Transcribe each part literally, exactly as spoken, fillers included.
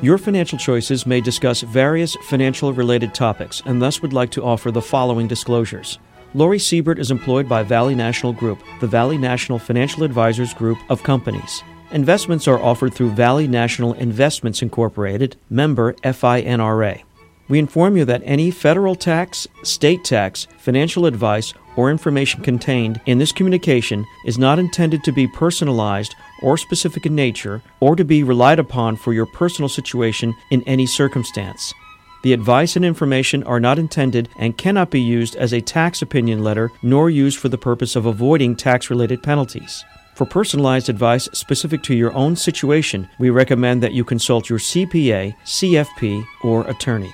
Your financial choices may discuss various financial-related topics and thus would like to offer the following disclosures. Lori Siebert is employed by Valley National Group, the Valley National Financial Advisors Group of companies. Investments are offered through Valley National Investments Incorporated, member F I N R A. We inform you that any federal tax, state tax, financial advice, or information contained in this communication is not intended to be personalized or specific in nature or to be relied upon for your personal situation in any circumstance. The advice and information are not intended and cannot be used as a tax opinion letter nor used for the purpose of avoiding tax-related penalties. For personalized advice specific to your own situation, we recommend that you consult your C P A, C F P, or attorney.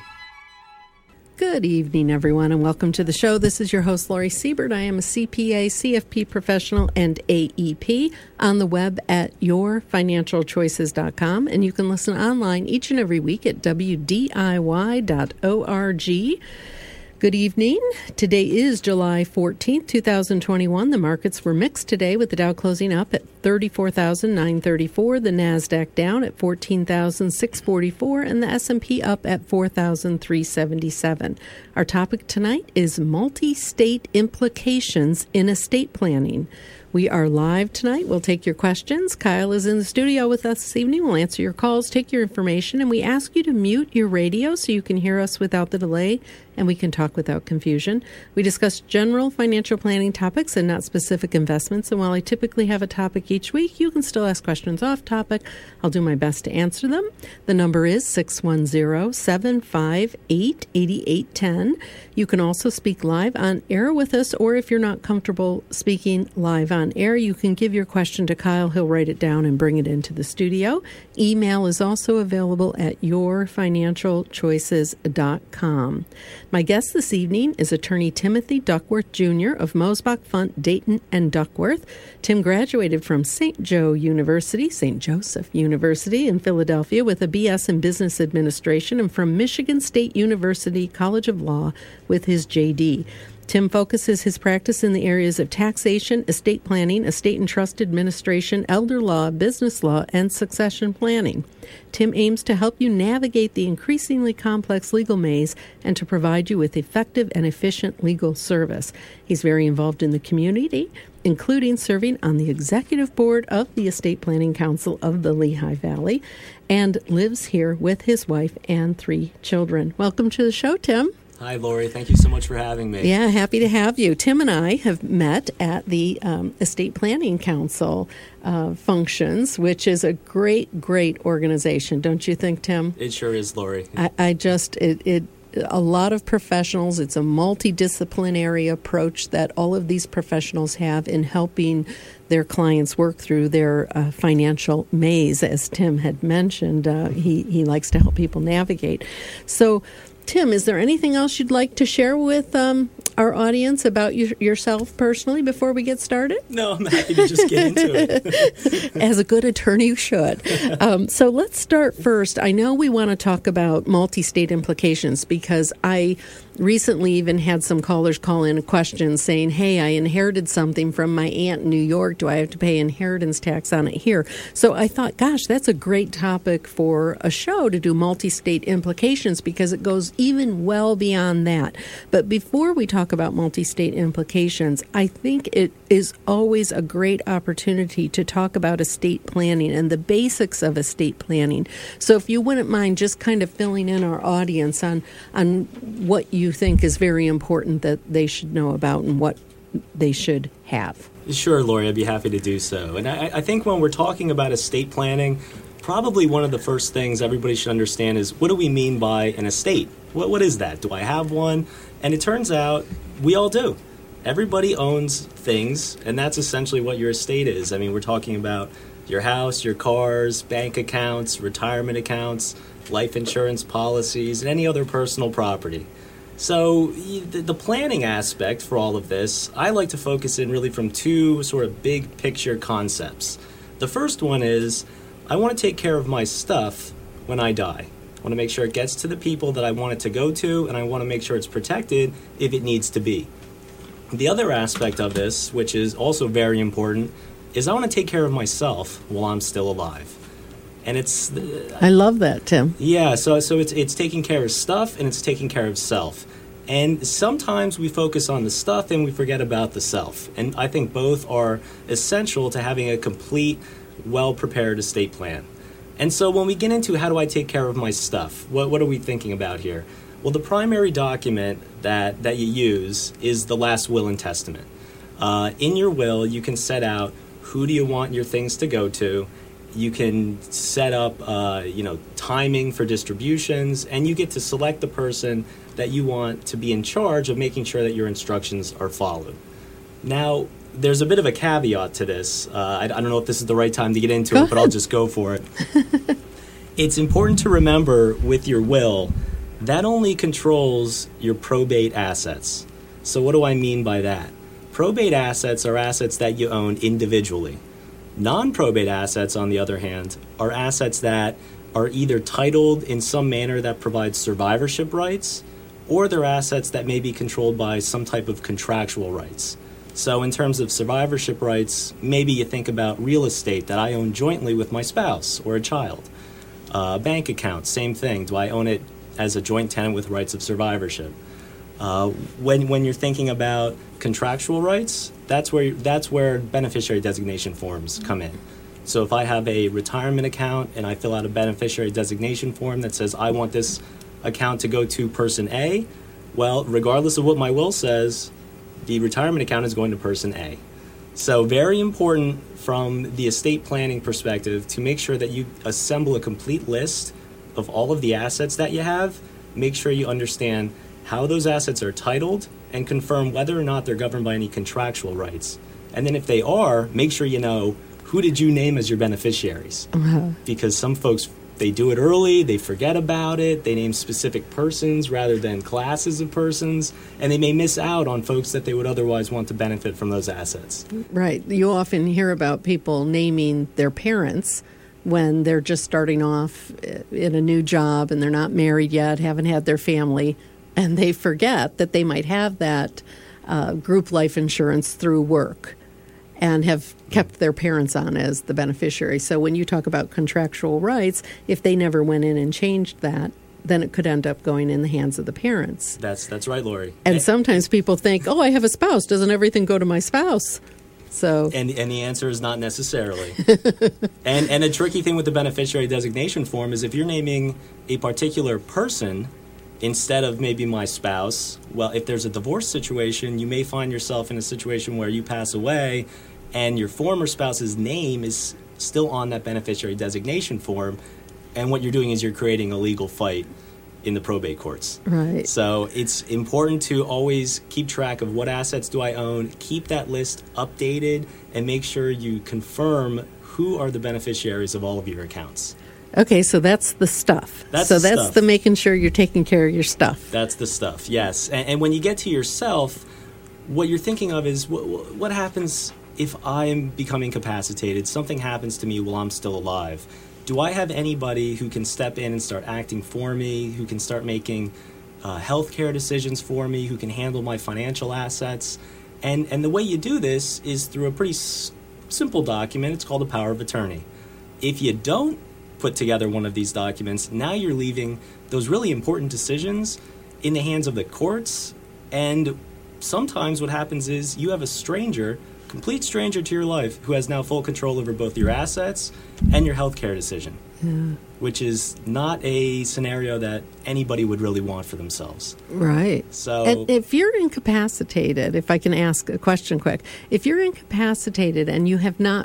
Good evening, everyone, and welcome to the show. This is your host, Lori Siebert. I am a C P A, C F P professional, and A E P on the web at your financial choices dot com, and you can listen online each and every week at w d i y dot org. Good evening. Today is July fourteenth, twenty twenty-one. The markets were mixed today with the Dow closing up at thirty-four thousand nine hundred thirty-four, the NASDAQ down at fourteen thousand six hundred forty-four, and the S and P up at four thousand three hundred seventy-seven. Our topic tonight is multi-state implications in estate planning. We are live tonight. We'll take your questions. Kyle is in the studio with us this evening. We'll answer your calls, take your information, and we ask you to mute your radio so you can hear us without the delay and we can talk without confusion. We discuss general financial planning topics and not specific investments. And while I typically have a topic each week, you can still ask questions off topic. I'll do my best to answer them. The number is six one zero, seven five eight, eight eight one zero. You can also speak live on air with us, or if you're not comfortable speaking live on air, you can give your question to Kyle. He'll write it down and bring it into the studio. Email is also available at your financial choices dot com. My guest this evening is attorney Timothy Duckworth, Junior of Mosbach, Funt, Dayton, and Duckworth. Tim graduated from Saint Joe University, Saint Joseph University in Philadelphia with a B S in Business Administration, and from Michigan State University College of Law with his J D. Tim focuses his practice in the areas of taxation, estate planning, estate and trust administration, elder law, business law, and succession planning. Tim aims to help you navigate the increasingly complex legal maze and to provide you with effective and efficient legal service. He's very involved in the community, including serving on the executive board of the Estate Planning Council of the Lehigh Valley, and lives here with his wife and three children. Welcome to the show, Tim. Hi, Lori. Thank you so much for having me. Yeah, happy to have you. Tim and I have met at the um, Estate Planning Council uh, functions, which is a great, great organization. Don't you think, Tim? It sure is, Lori. I, I just, it, it, a lot of professionals. It's a multidisciplinary approach that all of these professionals have in helping their clients work through their uh, financial maze. As Tim had mentioned, uh, he, he likes to help people navigate. So, Tim, is there anything else you'd like to share with um, our audience about you, yourself personally before we get started? No, I'm happy to just get into it. As a good attorney, you should. Um, so let's start first. I know we want to talk about multi-state implications because I recently even had some callers call in a question saying, hey, I inherited something from my aunt in New York. Do I have to pay inheritance tax on it here? So I thought, gosh, that's a great topic for a show to do multi-state implications because it goes even well beyond that. But before we talk about multi-state implications, I think it is always a great opportunity to talk about estate planning and the basics of estate planning. So if you wouldn't mind just kind of filling in our audience on, on what you think is very important that they should know about and what they should have. Sure, Lori, I'd be happy to do so. And I, I think when we're talking about estate planning, probably one of the first things everybody should understand is, what do we mean by an estate? What What is that? Do I have one? And it turns out we all do. Everybody owns things, and that's essentially what your estate is. I mean, we're talking about your house, your cars, bank accounts, retirement accounts, life insurance policies, and any other personal property. So the planning aspect for all of this, I like to focus in really from two sort of big picture concepts. The first one is, I want to take care of my stuff when I die. I want to make sure it gets to the people that I want it to go to, and I want to make sure it's protected if it needs to be. The other aspect of this, which is also very important, is I want to take care of myself while I'm still alive. And it's... Uh, I love that, Tim. Yeah, so so it's it's taking care of stuff and it's taking care of self. And sometimes we focus on the stuff and we forget about the self. And I think both are essential to having a complete, well-prepared estate plan. And so when we get into how do I take care of my stuff, what what are we thinking about here? Well, the primary document that, that you use is the last will and testament. Uh, in your will, you can set out who do you want your things to go to. You can set up, uh, you know, timing for distributions, and you get to select the person that you want to be in charge of making sure that your instructions are followed. Now, there's a bit of a caveat to this. Uh, I, I don't know if this is the right time to get into go it, but ahead. I'll just go for it. It's important to remember with your will, that only controls your probate assets. So what do I mean by that? Probate assets are assets that you own individually. Non-probate assets, on the other hand, are assets that are either titled in some manner that provides survivorship rights, or they're assets that may be controlled by some type of contractual rights. So in terms of survivorship rights, maybe you think about real estate that I own jointly with my spouse or a child. Uh, bank account, same thing. Do I own it as a joint tenant with rights of survivorship? Uh, when when you're thinking about contractual rights, that's where that's where beneficiary designation forms come in. So if I have a retirement account and I fill out a beneficiary designation form that says I want this account to go to person A, well, regardless of what my will says, the retirement account is going to person A. So very important from the estate planning perspective to make sure that you assemble a complete list of all of the assets that you have. Make sure you understand how those assets are titled and confirm whether or not they're governed by any contractual rights. And then if they are, make sure you know who did you name as your beneficiaries. Uh-huh. Because some folks, they do it early, they forget about it, they name specific persons rather than classes of persons, and they may miss out on folks that they would otherwise want to benefit from those assets. Right. You often hear about people naming their parents when they're just starting off in a new job and they're not married yet, haven't had their family, and they forget that they might have that uh, group life insurance through work and have kept their parents on as the beneficiary. So when you talk about contractual rights, if they never went in and changed that, then it could end up going in the hands of the parents. That's that's right, Lori. And, and sometimes people think, oh, I have a spouse. Doesn't everything go to my spouse? So And and the answer is not necessarily. and and a tricky thing with the beneficiary designation form is if you're naming a particular person instead of maybe my spouse, well, if there's a divorce situation, you may find yourself in a situation where you pass away and your former spouse's name is still on that beneficiary designation form, and what you're doing is you're creating a legal fight in the probate courts. right. So it's important to always keep track of what assets do I own, keep that list updated, and make sure you confirm who are the beneficiaries of all of your accounts. Okay, so that's the stuff. That's so the that's stuff. the making sure you're taking care of your stuff. That's the stuff, yes. And, and when you get to yourself, what you're thinking of is what, what happens if I'm become incapacitated, something happens to me while I'm still alive. Do I have anybody who can step in and start acting for me, who can start making uh, healthcare decisions for me, who can handle my financial assets? And, and the way you do this is through a pretty s- simple document. It's called a power of attorney. If you don't put together one of these documents, now you're leaving those really important decisions in the hands of the courts. And sometimes what happens is you have a stranger, complete stranger to your life, who has now full control over both your assets and your healthcare decision, Yeah. which is not a scenario that anybody would really want for themselves. Right. So And if you're incapacitated, if I can ask a question quick, if you're incapacitated and you have not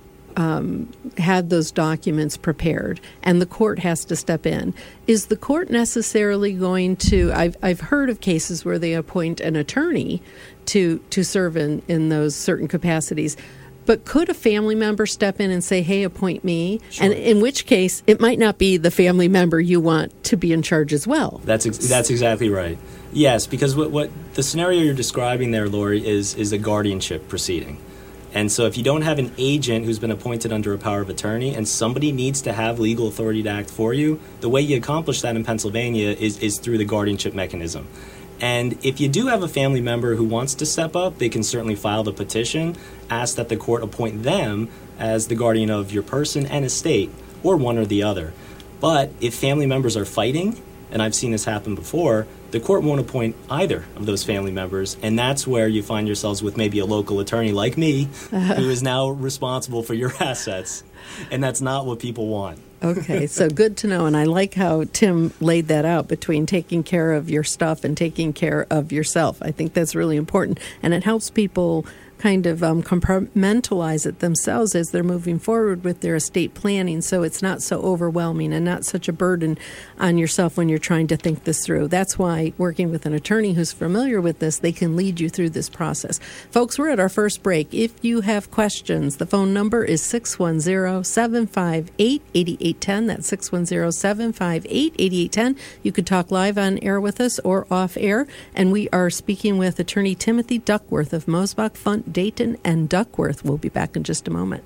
um, had those documents prepared and the court has to step in, is the court necessarily going to, I've, I've heard of cases where they appoint an attorney to, to serve in, in those certain capacities. But could a family member step in and say, hey, appoint me? Sure. And in which case, it might not be the family member you want to be in charge as well. That's ex- that's exactly right. Yes, because what, what the scenario you're describing there, Lori, is is a guardianship proceeding. And so if you don't have an agent who's been appointed under a power of attorney and somebody needs to have legal authority to act for you, the way you accomplish that in Pennsylvania is, is through the guardianship mechanism. And if you do have a family member who wants to step up, they can certainly file the petition, ask that the court appoint them as the guardian of your person and estate. or one or the other. But if family members are fighting, and I've seen this happen before, the court won't appoint either of those family members, and that's where you find yourselves with maybe a local attorney like me, uh-huh. who is now responsible for your assets, and that's not what people want. Okay, so good to know, and I like how Tim laid that out between taking care of your stuff and taking care of yourself. I think that's really important, and it helps people kind of um, compartmentalize it themselves as they're moving forward with their estate planning, so it's not so overwhelming and not such a burden on yourself when you're trying to think this through. That's why working with an attorney who's familiar with this, they can lead you through this process. Folks, we're at our first break. If you have questions, the phone number is six one zero, seven five eight, eight eight one zero. That's six one zero, seven five eight, eight eight one zero. You could talk live on air with us or off air, and we are speaking with attorney Timothy Duckworth of Mosbach, Funt, Dayton, and Duckworth. We'll be back in just a moment.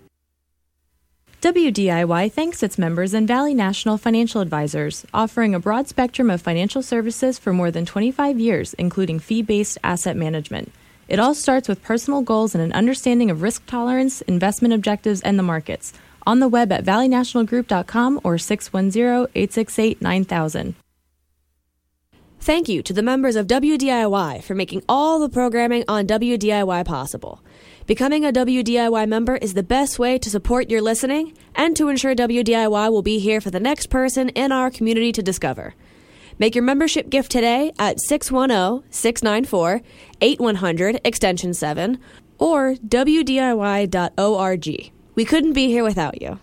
W D I Y thanks its members and Valley National Financial Advisors, offering a broad spectrum of financial services for more than twenty-five years, including fee-based asset management. It all starts with personal goals and an understanding of risk tolerance, investment objectives, and the markets. On the web at valley national group dot com or six one zero, eight six eight, nine thousand. Thank you to the members of W D I Y for making all the programming on W D I Y possible. Becoming a W D I Y member is the best way to support your listening and to ensure W D I Y will be here for the next person in our community to discover. Make your membership gift today at six one zero, six nine four, eight one zero zero, extension seven, or W D I Y dot org. We couldn't be here without you.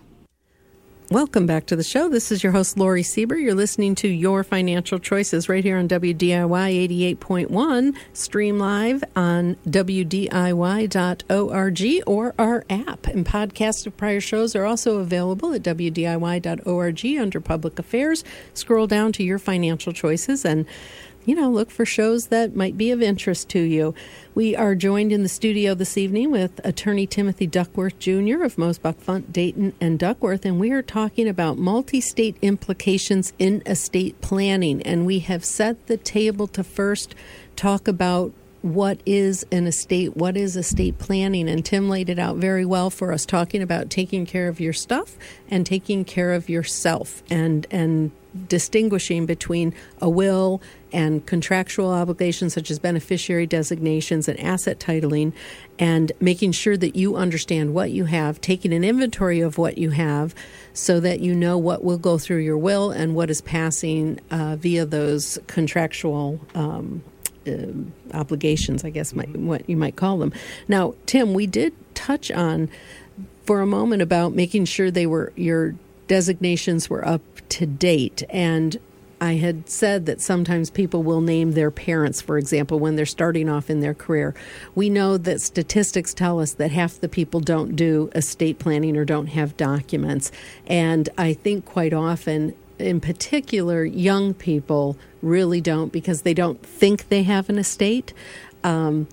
Welcome back to the show. This is your host, Lori Siebert. You're listening to Your Financial Choices right here on W D I Y eighty-eight point one, stream live on W D I Y dot org or our app. And podcasts of prior shows are also available at W D I Y dot org under Public Affairs. Scroll down to Your Financial Choices and you know, look for shows that might be of interest to you. We are joined in the studio this evening with attorney Timothy Duckworth, Junior of Mosbach, Funt, Dayton, and Duckworth, and we are talking about multi-state implications in estate planning. And we have set the table to first talk about what is an estate, what is estate planning, and Tim laid it out very well for us, talking about taking care of your stuff and taking care of yourself, and and distinguishing between a will and contractual obligations such as beneficiary designations and asset titling, and making sure that you understand what you have, taking an inventory of what you have so that you know what will go through your will and what is passing uh, via those contractual um, uh, obligations, I guess might, what you might call them. Now, Tim, we did touch on for a moment about making sure they were your designations were up to date, and I had said that sometimes people will name their parents, for example, when they're starting off in their career. We know that statistics tell us that half the people don't do estate planning or don't have documents, and I think quite often, in particular, young people really don't because they don't think they have an estate. Um,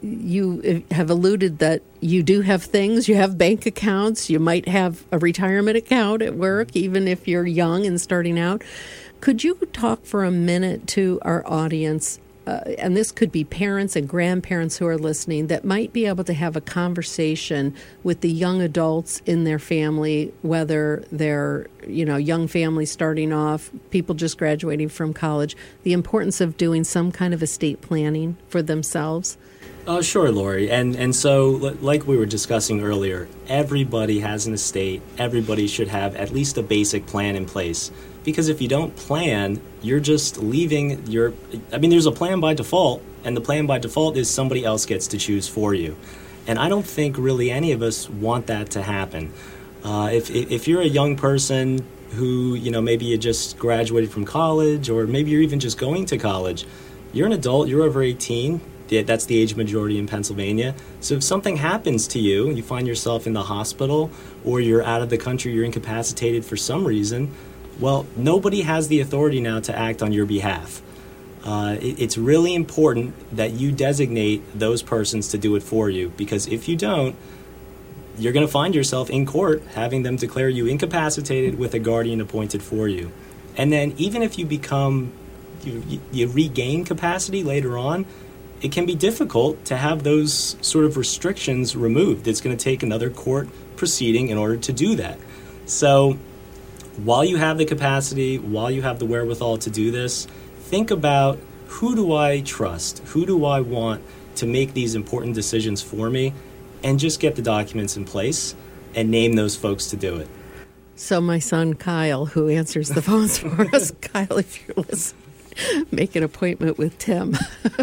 You have alluded that you do have things. You have bank accounts. You might have a retirement account at work, even if you're young and starting out. Could you talk for a minute to our audience, uh, and this could be parents and grandparents who are listening, that might be able to have a conversation with the young adults in their family, whether they're, you know, young families starting off, people just graduating from college, the importance of doing some kind of estate planning for themselves? Uh, sure, Lori. And and so, like we were discussing earlier, everybody has an estate. Everybody should have at least a basic plan in place. Because if you don't plan, you're just leaving your... I mean, there's a plan by default, and the plan by default is somebody else gets to choose for you. And I don't think really any of us want that to happen. Uh, if if you're a young person who, you know, maybe you just graduated from college, or maybe you're even just going to college, you're an adult, you're over eighteen, that's the age majority in Pennsylvania. So if something happens to you, you find yourself in the hospital, or you're out of the country, you're incapacitated for some reason, well, nobody has the authority now to act on your behalf. Uh, it, it's really important that you designate those persons to do it for you, because if you don't, you're going to find yourself in court having them declare you incapacitated with a guardian appointed for you. And then even if you become, you, you, you regain capacity later on, it can be difficult to have those sort of restrictions removed. It's going to take another court proceeding in order to do that. So while you have the capacity, while you have the wherewithal to do this, think about, who do I trust? Who do I want to make these important decisions for me? And just get the documents in place and name those folks to do it. So my son Kyle, who answers the phones for us, Kyle, if you're listening, make an appointment with Tim.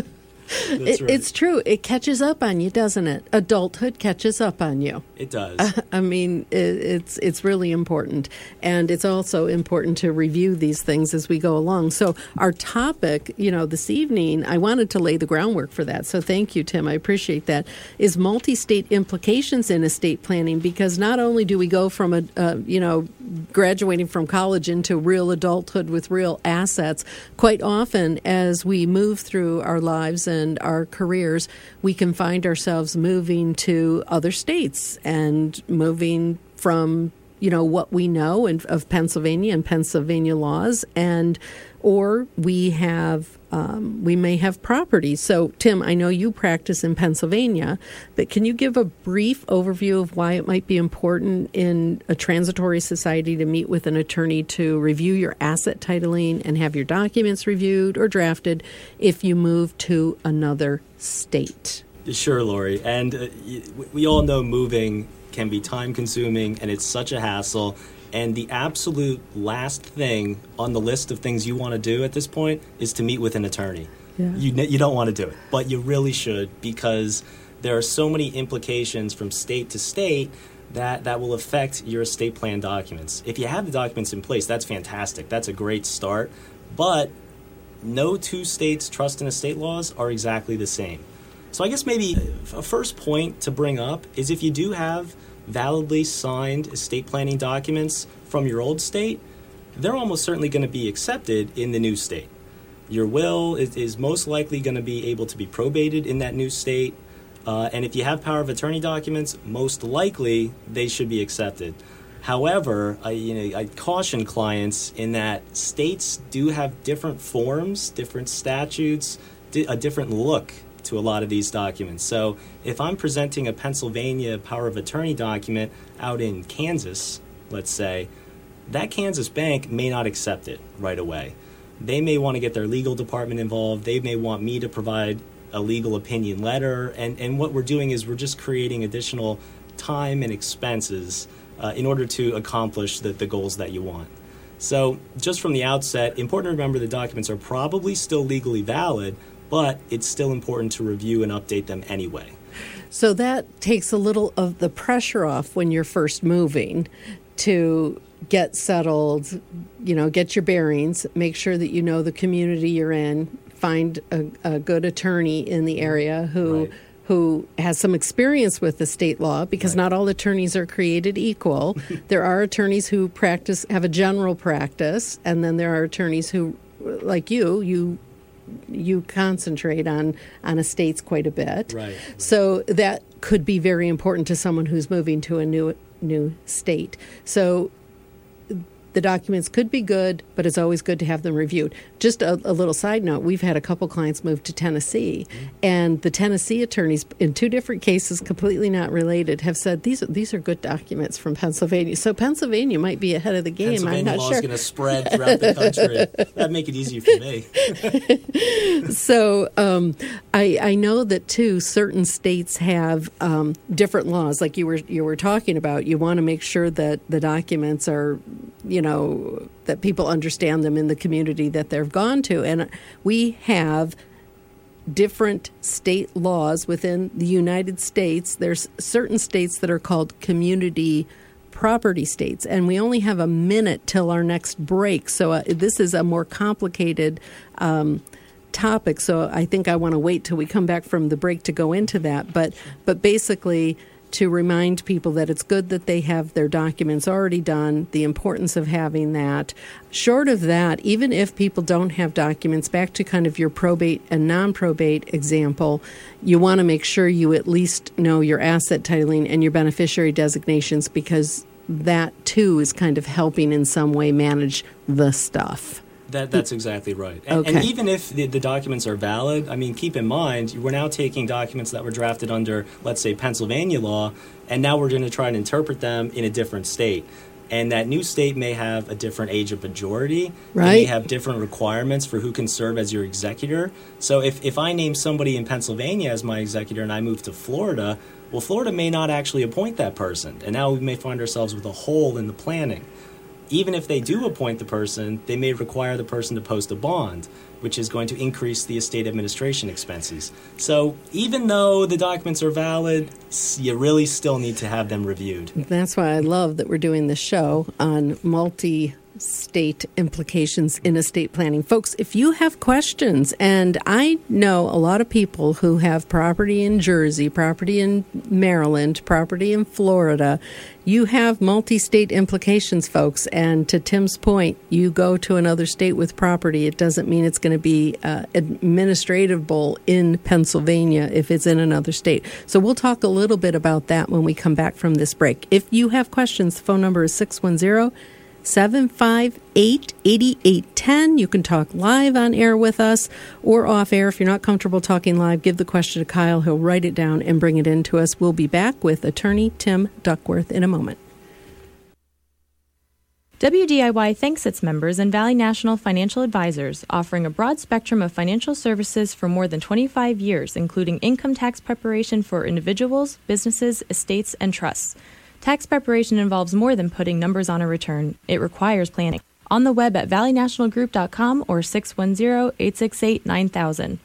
It, right. It's true. It catches up on you, doesn't it? Adulthood catches up on you. It does. Uh, I mean, it, it's it's really important. And it's also important to review these things as we go along. So our topic, you know, this evening, I wanted to lay the groundwork for that. So thank you, Tim. I appreciate that. Is multi-state implications in estate planning, because not only do we go from, a, uh, you know, graduating from college into real adulthood with real assets, quite often as we move through our lives and and our careers, we can find ourselves moving to other states and moving from, you know, what we know in, of Pennsylvania and Pennsylvania laws, and or we have um, we may have properties. So, Tim, I know you practice in Pennsylvania, but can you give a brief overview of why it might be important in a transitory society to meet with an attorney to review your asset titling and have your documents reviewed or drafted if you move to another state? Sure, Lori. And uh, we all know moving can be time-consuming, and it's such a hassle. And the absolute last thing on the list of things you want to do at this point is to meet with an attorney. Yeah. You you don't want to do it, but you really should, because there are so many implications from state to state that, that will affect your estate plan documents. If you have the documents in place, that's fantastic. That's a great start. But no two states' trust and estate laws are exactly the same. So I guess maybe a first point to bring up is, if you do have validly signed estate planning documents from your old state, they're almost certainly going to be accepted in the new state. Your will is, is most likely going to be able to be probated in that new state. Uh, and if you have power of attorney documents, most likely they should be accepted. However, I, you know, I caution clients in that states do have different forms, different statutes, di- a different look to a lot of these documents. So if I'm presenting a Pennsylvania power of attorney document out in Kansas, let's say, that Kansas bank may not accept it right away. They may want to get their legal department involved. They may want me to provide a legal opinion letter. And, and what we're doing is we're just creating additional time and expenses uh, in order to accomplish the, the goals that you want. So just from the outset, important to remember the documents are probably still legally valid, but it's still important to review and update them anyway. So that takes a little of the pressure off when you're first moving to get settled, you know, get your bearings, make sure that you know the community you're in, find a, a good attorney in the area who right. who has some experience with the state law, because right. not all attorneys are created equal. There are attorneys who practice, have a general practice, and then there are attorneys who, like you, you you concentrate on, on estates quite a bit. Right, right. So that could be very important to someone who's moving to a new new state. So the documents could be good, but it's always good to have them reviewed. Just a, a little side note, we've had a couple clients move to Tennessee, mm-hmm. and the Tennessee attorneys, in two different cases, completely not related, have said these are, these are good documents from Pennsylvania. So Pennsylvania might be ahead of the game. Pennsylvania I'm not law sure. is going to spread throughout the country. That'd make it easier for me. So um, I, I know that, too, certain states have um, different laws, like you were you were talking about. You want to make sure that the documents are, you know, that people understand them in the community that they've gone to. And we have different state laws within the United States. There's certain states that are called community property states, and we only have a minute till our next break. So uh, this is a more complicated um, topic. So I think I want to wait till we come back from the break to go into that. But but basically, to remind people that it's good that they have their documents already done, the importance of having that. Short of that, even if people don't have documents, back to kind of your probate and non-probate example, you want to make sure you at least know your asset titling and your beneficiary designations, because that, too, is kind of helping in some way manage the stuff. That That's exactly right. And, okay. and even if the, the documents are valid, I mean, keep in mind, we're now taking documents that were drafted under, let's say, Pennsylvania law, and now we're going to try and interpret them in a different state. And that new state may have a different age of majority. Right. They may have different requirements for who can serve as your executor. So if, if I name somebody in Pennsylvania as my executor and I move to Florida, well, Florida may not actually appoint that person. And now we may find ourselves with a hole in the planning. Even if they do appoint the person, they may require the person to post a bond, which is going to increase the estate administration expenses. So even though the documents are valid, you really still need to have them reviewed. That's why I love that we're doing this show on multi state implications in estate planning. Folks, if you have questions, and I know a lot of people who have property in Jersey, property in Maryland, property in Florida, you have multi-state implications, folks. And to Tim's point, you go to another state with property, it doesn't mean it's going to be uh, administratable in Pennsylvania if it's in another state. So we'll talk a little bit about that when we come back from this break. If you have questions, the phone number is six one zero, seven five eight, eight eight one zero. You can talk live on air with us or off air. If you're not comfortable talking live, give the question to Kyle. He'll write it down and bring it in to us. We'll be back with attorney Tim Duckworth in a moment. W D I Y thanks its members and Valley National Financial Advisors, offering a broad spectrum of financial services for more than twenty-five years, including income tax preparation for individuals, businesses, estates, and trusts. Tax preparation involves more than putting numbers on a return. It requires planning. On the web at valley national group dot com or six one zero, eight six eight, nine thousand.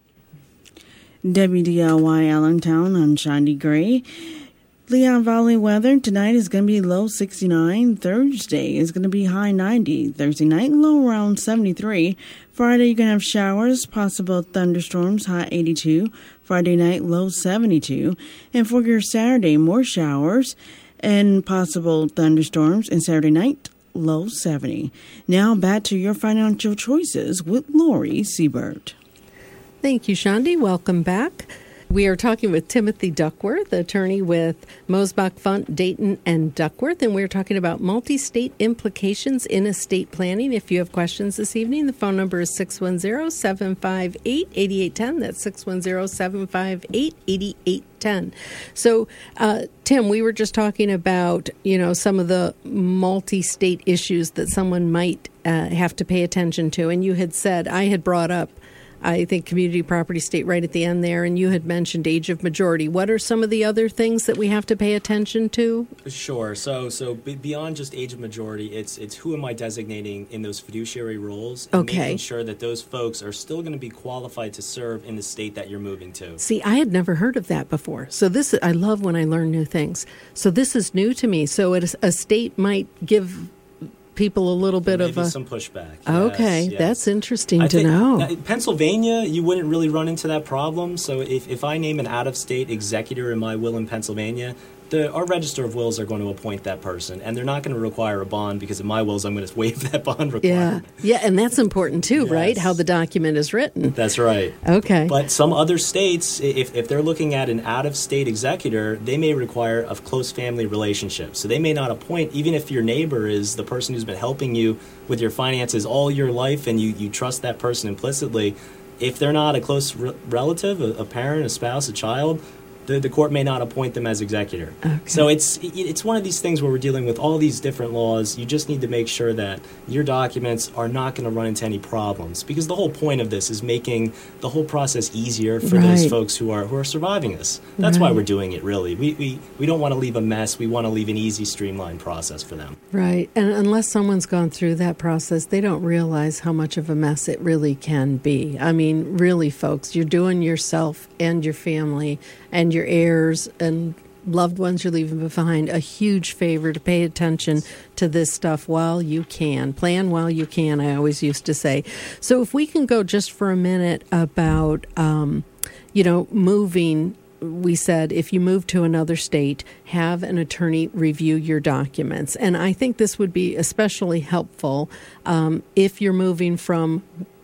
W D I Y Allentown, I'm Shandi Gray. Lehigh Valley weather tonight is going to be low sixty-nine. Thursday is going to be high ninety. Thursday night, low around seventy-three. Friday, you're going to have showers, possible thunderstorms, high eighty-two. Friday night, low seventy-two. And for your Saturday, more showers and possible thunderstorms. And Saturday night, low seventy. Now back to your financial choices with Lori Siebert. Thank you, Shandi. Welcome back. We are talking with Timothy Duckworth, attorney with Mosbach, Funt, Dayton, and Duckworth, and we're talking about multi-state implications in estate planning. If you have questions this evening, the phone number is six one zero, seven five eight, eight eight one zero. That's six one zero, seven five eight, eight eight one zero. So, uh, Tim, we were just talking about, you know, some of the multi-state issues that someone might uh, have to pay attention to, and you had said, I had brought up I think community property state right at the end there, and you had mentioned age of majority. What are some of the other things that we have to pay attention to? Sure. So so beyond just age of majority, it's it's who am I designating in those fiduciary roles and okay. making sure that those folks are still going to be qualified to serve in the state that you're moving to. See, I had never heard of that before. So this, I love when I learn new things. So this is new to me. So it is, a state might give people a little bit Maybe of a some pushback. Okay, yes, yes. That's interesting I to think, know. uh, Pennsylvania, you wouldn't really run into that problem. So if, if I name an out-of-state executor in my will in Pennsylvania, the, our register of wills are going to appoint that person, and they're not going to require a bond because in my wills I'm going to waive that bond requirement. Yeah, yeah, and that's important too, yes. right? How the document is written. That's right. Okay. But some other states, if, if they're looking at an out-of-state executor, they may require a close family relationship. So they may not appoint, even if your neighbor is the person who's been helping you with your finances all your life and you, you trust that person implicitly, if they're not a close re- relative, a, a parent, a spouse, a child, The, the court may not appoint them as executor. Okay. So it's it's one of these things where we're dealing with all these different laws. You just need to make sure that your documents are not going to run into any problems, because the whole point of this is making the whole process easier for right. those folks who are who are surviving this. That's right. why we're doing it, really. We, we, we don't want to leave a mess. We want to leave an easy, streamlined process for them. Right. And unless someone's gone through that process, they don't realize how much of a mess it really can be. I mean, really, folks, you're doing yourself and your family and your heirs and loved ones you're leaving behind a huge favor to pay attention to this stuff while you can. Plan while you can, I always used to say. So if we can go just for a minute about, um, you know, moving. We said if you move to another state, have an attorney review your documents. And I think this would be especially helpful um, if you're moving from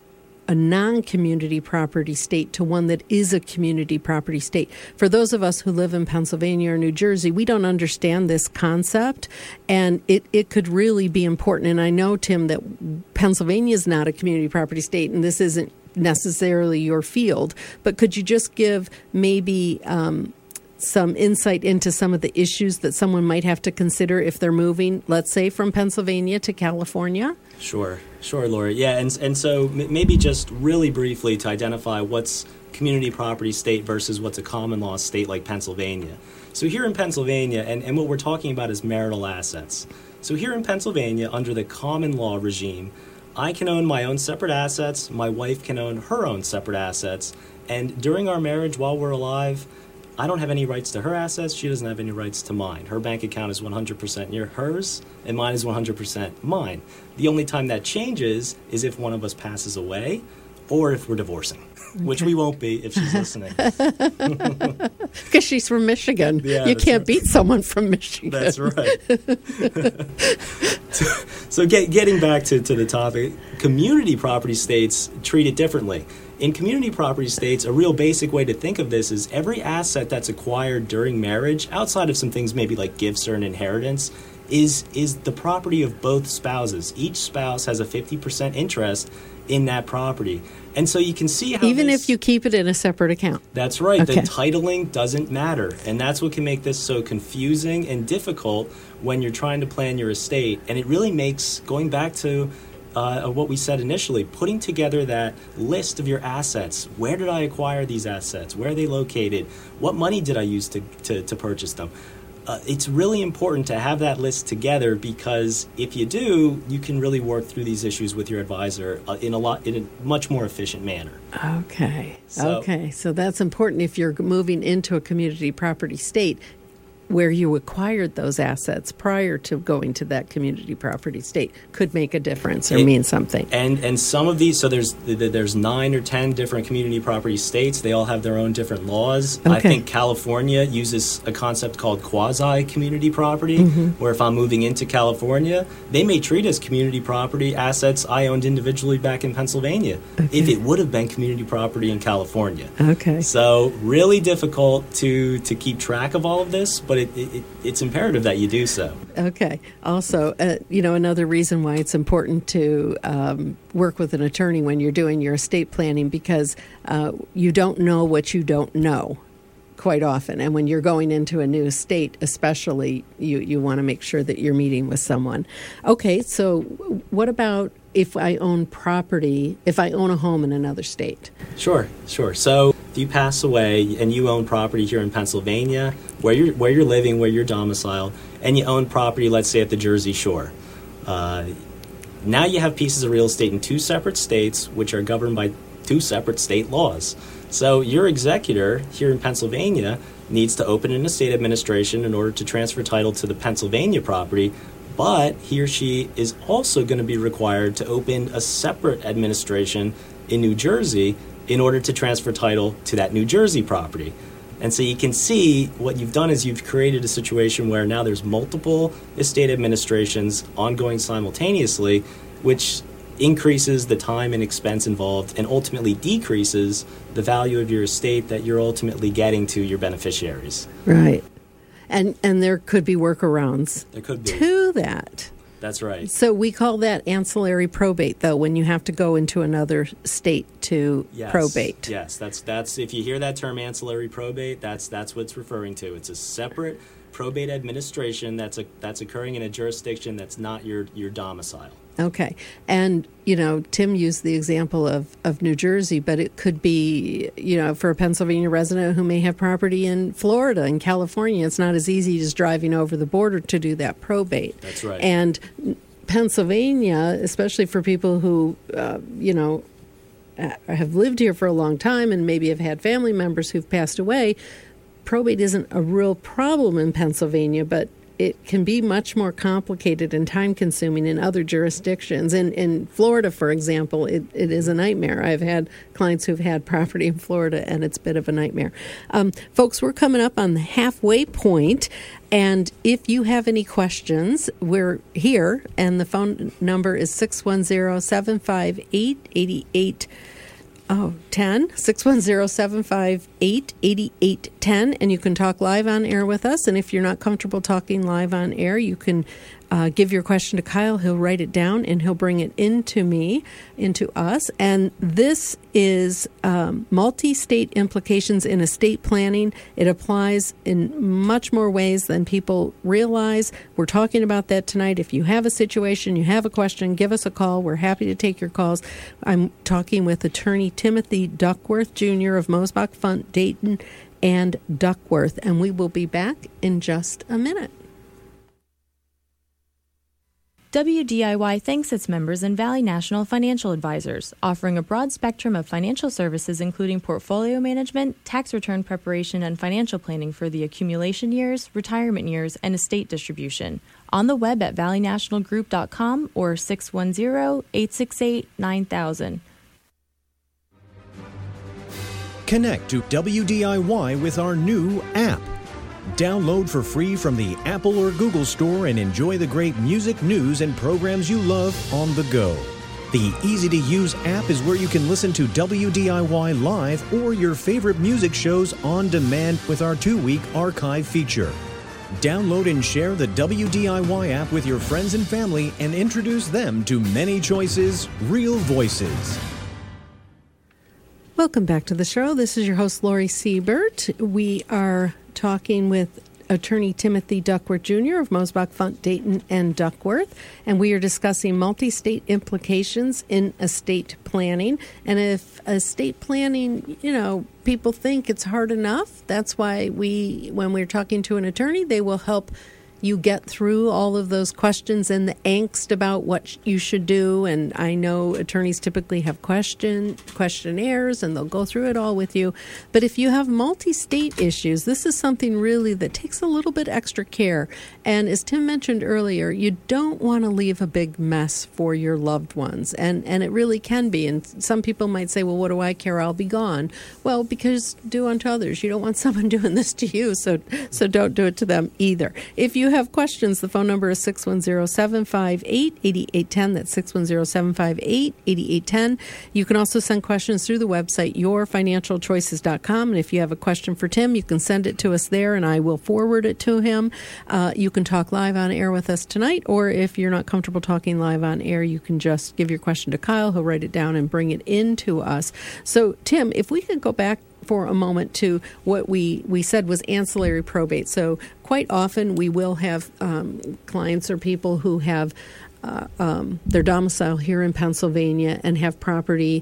a non-community property state to one that is a community property state. For those of us who live in Pennsylvania or New Jersey, we don't understand this concept, and it, it could really be important. And I know, Tim, that Pennsylvania is not a community property state, and this isn't necessarily your field, but could you just give maybe um, some insight into some of the issues that someone might have to consider if they're moving, let's say, from Pennsylvania to California? Sure, sure, Lori. Yeah, and and so m- maybe just really briefly to identify what's community property state versus what's a common law state like Pennsylvania. So here in Pennsylvania, and, and what we're talking about is marital assets. So here in Pennsylvania, under the common law regime, I can own my own separate assets, my wife can own her own separate assets, and during our marriage, while we're alive, I don't have any rights to her assets, she doesn't have any rights to mine. Her bank account is one hundred percent near hers, and mine is one hundred percent mine. The only time that changes is if one of us passes away, or if we're divorcing, okay. which we won't be if she's listening. Because she's from Michigan. Yeah, you can't right. beat someone from Michigan. That's right. so so get, getting back to, to the topic, community property states treat it differently. In community property states, a real basic way to think of this is every asset that's acquired during marriage, outside of some things maybe like gifts or an inheritance, is is the property of both spouses. Each spouse has a fifty percent interest in that property. And so you can see how Even this, if you keep it in a separate account. That's right. Okay. The titling doesn't matter. And that's what can make this so confusing and difficult when you're trying to plan your estate. And it really makes, going back to uh, what we said initially, putting together that list of your assets. Where did I acquire these assets? Where are they located? What money did I use to, to, to purchase them? Uh, it's really important to have that list together, because if you do, you can really work through these issues with your advisor uh, in a lot in a much more efficient manner. Okay. So, okay. So that's important if you're moving into a community property state where you acquired those assets prior to going to that community property state could make a difference or it, mean something. And and some of these, so there's there's nine or ten different community property states. They all have their own different laws. Okay. I think California uses a concept called quasi-community property, mm-hmm. where if I'm moving into California, they may treat as community property assets I owned individually back in Pennsylvania, okay. if it would have been community property in California. Okay. So really difficult to, to keep track of all of this, but It, it, it's imperative that you do so. Okay. Also, uh, you know, another reason why it's important to um, work with an attorney when you're doing your estate planning, because uh, you don't know what you don't know quite often. And when you're going into a new estate, especially, you, you want to make sure that you're meeting with someone. Okay. So what about if I own property, if I own a home in another state? Sure, sure. So if you pass away and you own property here in Pennsylvania, where you're where you're living, where you're domiciled, and you own property, let's say at the Jersey Shore, uh, now you have pieces of real estate in two separate states, which are governed by two separate state laws. So your executor here in Pennsylvania needs to open an estate administration in order to transfer title to the Pennsylvania property, but he or she is also going to be required to open a separate administration in New Jersey in order to transfer title to that New Jersey property. And so you can see what you've done is you've created a situation where now there's multiple estate administrations ongoing simultaneously, which increases the time and expense involved and ultimately decreases the value of your estate that you're ultimately getting to your beneficiaries. Right. And and there could be workarounds There could be. to that. That's right. So we call that ancillary probate, though, when you have to go into another state to Yes. probate. Yes, that's that's if you hear that term ancillary probate, that's that's what it's referring to. It's a separate probate administration that's a, that's occurring in a jurisdiction that's not your your domicile. Okay. And, you know, Tim used the example of, of New Jersey, but it could be, you know, for a Pennsylvania resident who may have property in Florida and California, it's not as easy as driving over the border to do that probate. That's right. And Pennsylvania, especially for people who, uh, you know, have lived here for a long time and maybe have had family members who've passed away, probate isn't a real problem in Pennsylvania, but it can be much more complicated and time-consuming in other jurisdictions. In in Florida, for example, it, it is a nightmare. I've had clients who've had property in Florida, and it's a bit of a nightmare. Um, folks, we're coming up on the halfway point, and if you have any questions, we're here, and the phone number is six one zero, seven five eight, eight eight Oh, ten, six one zero, seven five eight, eight eight one zero, and you can talk live on air with us. And if you're not comfortable talking live on air, you can uh, give your question to Kyle. He'll write it down, and he'll bring it into me, into us. And this is um, multi-state implications in estate planning. It applies in much more ways than people realize. We're talking about that tonight. If you have a situation, you have a question, give us a call. We're happy to take your calls. I'm talking with attorney Timothy Duckworth, Junior of Mosbach, Funt, Dayton, and Duckworth. And we will be back in just a minute. W D I Y thanks its members and Valley National Financial Advisors, offering a broad spectrum of financial services including portfolio management, tax return preparation, and financial planning for the accumulation years, retirement years, and estate distribution. On the web at valley national group dot com or six one zero, eight six eight, nine thousand. Connect to W D I Y with our new app. Download for free from the Apple or Google Store and enjoy the great music, news, and programs you love on the go. The easy-to-use app is where you can listen to W D I Y live or your favorite music shows on demand with our two-week archive feature. Download and share the W D I Y app with your friends and family and introduce them to many choices, real voices. Welcome back to the show. This is your host, Lori Siebert. We are talking with attorney Timothy Duckworth, Junior of Mosbach, Funt, Dayton, and Duckworth, and we are discussing multi-state implications in estate planning. And if estate planning, you know, people think it's hard enough, that's why we, when we're talking to an attorney, they will help you get through all of those questions and the angst about what you should do. And I know attorneys typically have question questionnaires, and they'll go through it all with you. But if you have multi-state issues, this is something really that takes a little bit extra care. And as Tim mentioned earlier, you don't want to leave a big mess for your loved ones. And, and it really can be. And some people might say, well, what do I care? I'll be gone. Well, because do unto others. You don't want someone doing this to you, so so don't do it to them either. If you have questions, the phone number is six one zero, seven five eight, eight eight one zero. That's six one zero, seven five eight, eight eight one zero. You can also send questions through the website, your financial choices dot com. And if you have a question for Tim, you can send it to us there, and I will forward it to him. Uh, you can talk live on air with us tonight, or if you're not comfortable talking live on air, you can just give your question to Kyle. He'll write it down and bring it in to us. So, Tim, if we could go back for a moment to what we, we said was ancillary probate. So quite often we will have um, clients or people who have uh, um, their domicile here in Pennsylvania and have property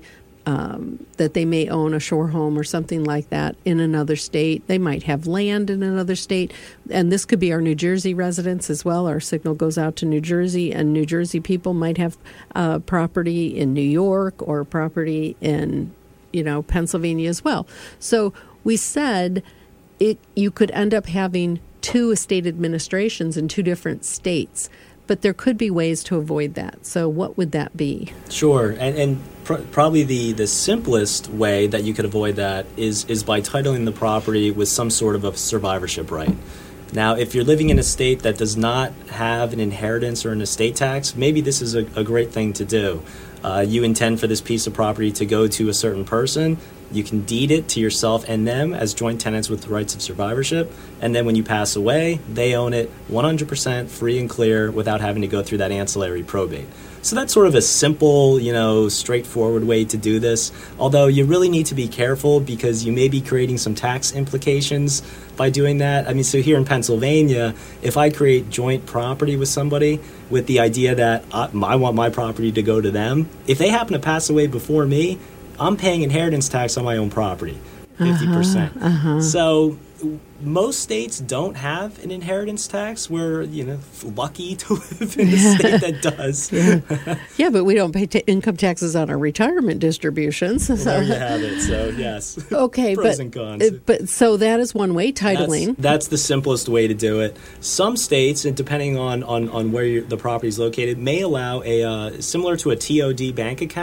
um, that they may own, a shore home or something like that, in another state. They might have land in another state. And this could be our New Jersey residents as well. Our signal goes out to New Jersey, and New Jersey people might have uh, property in New York or property in you know, Pennsylvania as well. So we said it you could end up having two estate administrations in two different states, but there could be ways to avoid that. So what would that be? Sure, and, and pr- probably the, the simplest way that you could avoid that is, is by titling the property with some sort of a survivorship right. Now, if you're living in a state that does not have an inheritance or an estate tax, maybe this is a, a great thing to do. Uh, you intend for this piece of property to go to a certain person. You can deed it to yourself and them as joint tenants with the rights of survivorship. And then when you pass away, they own it one hundred percent free and clear without having to go through that ancillary probate. So that's sort of a simple, you know, straightforward way to do this. Although you really need to be careful because you may be creating some tax implications by doing that. I mean, so here in Pennsylvania, if I create joint property with somebody with the idea that I, I want my property to go to them, if they happen to pass away before me, I'm paying inheritance tax on my own property, fifty percent. Uh-huh, uh-huh. So most states don't have an inheritance tax. We're, you know, lucky to live in a yeah. state that does. Yeah. yeah, but we don't pay t- income taxes on our retirement distributions. Well, there you have it. So, yes. Okay, Pros but, and cons. but so that is one way, titling. That's, that's the simplest way to do it. Some states, and depending on, on, on where the property is located, may allow a uh, similar to a T O D bank account.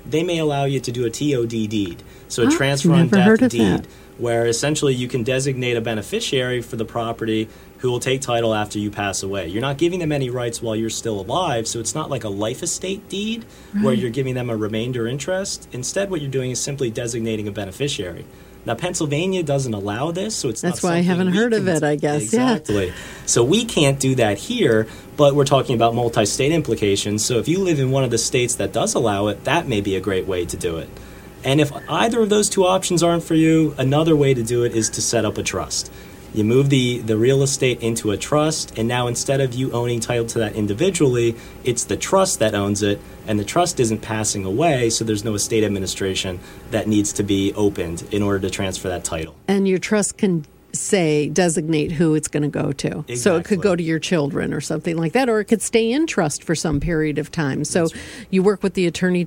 they may allow you to do a T O D deed, so a Oh, transfer on never heard death of deed, that. where essentially you can designate a beneficiary for the property who will take title after you pass away. You're not giving them any rights while you're still alive, so it's not like a life estate deed where you're giving them a remainder interest. Instead, what you're doing is simply designating a beneficiary. Now, Pennsylvania doesn't allow this, so it's That's not why I something haven't we heard of can- it, I guess. Yeah. Exactly. So we can't do that here, but we're talking about multi-state implications. So if you live in one of the states that does allow it, that may be a great way to do it. And if either of those two options aren't for you, another way to do it is to set up a trust. You move the, the real estate into a trust, and now instead of you owning title to that individually, it's the trust that owns it, and the trust isn't passing away, so there's no estate administration that needs to be opened in order to transfer that title. And your trust can say, designate who it's going to go to. So it Exactly. could go to your children or something like that, or it could stay in trust for some period of time. So you work with the attorney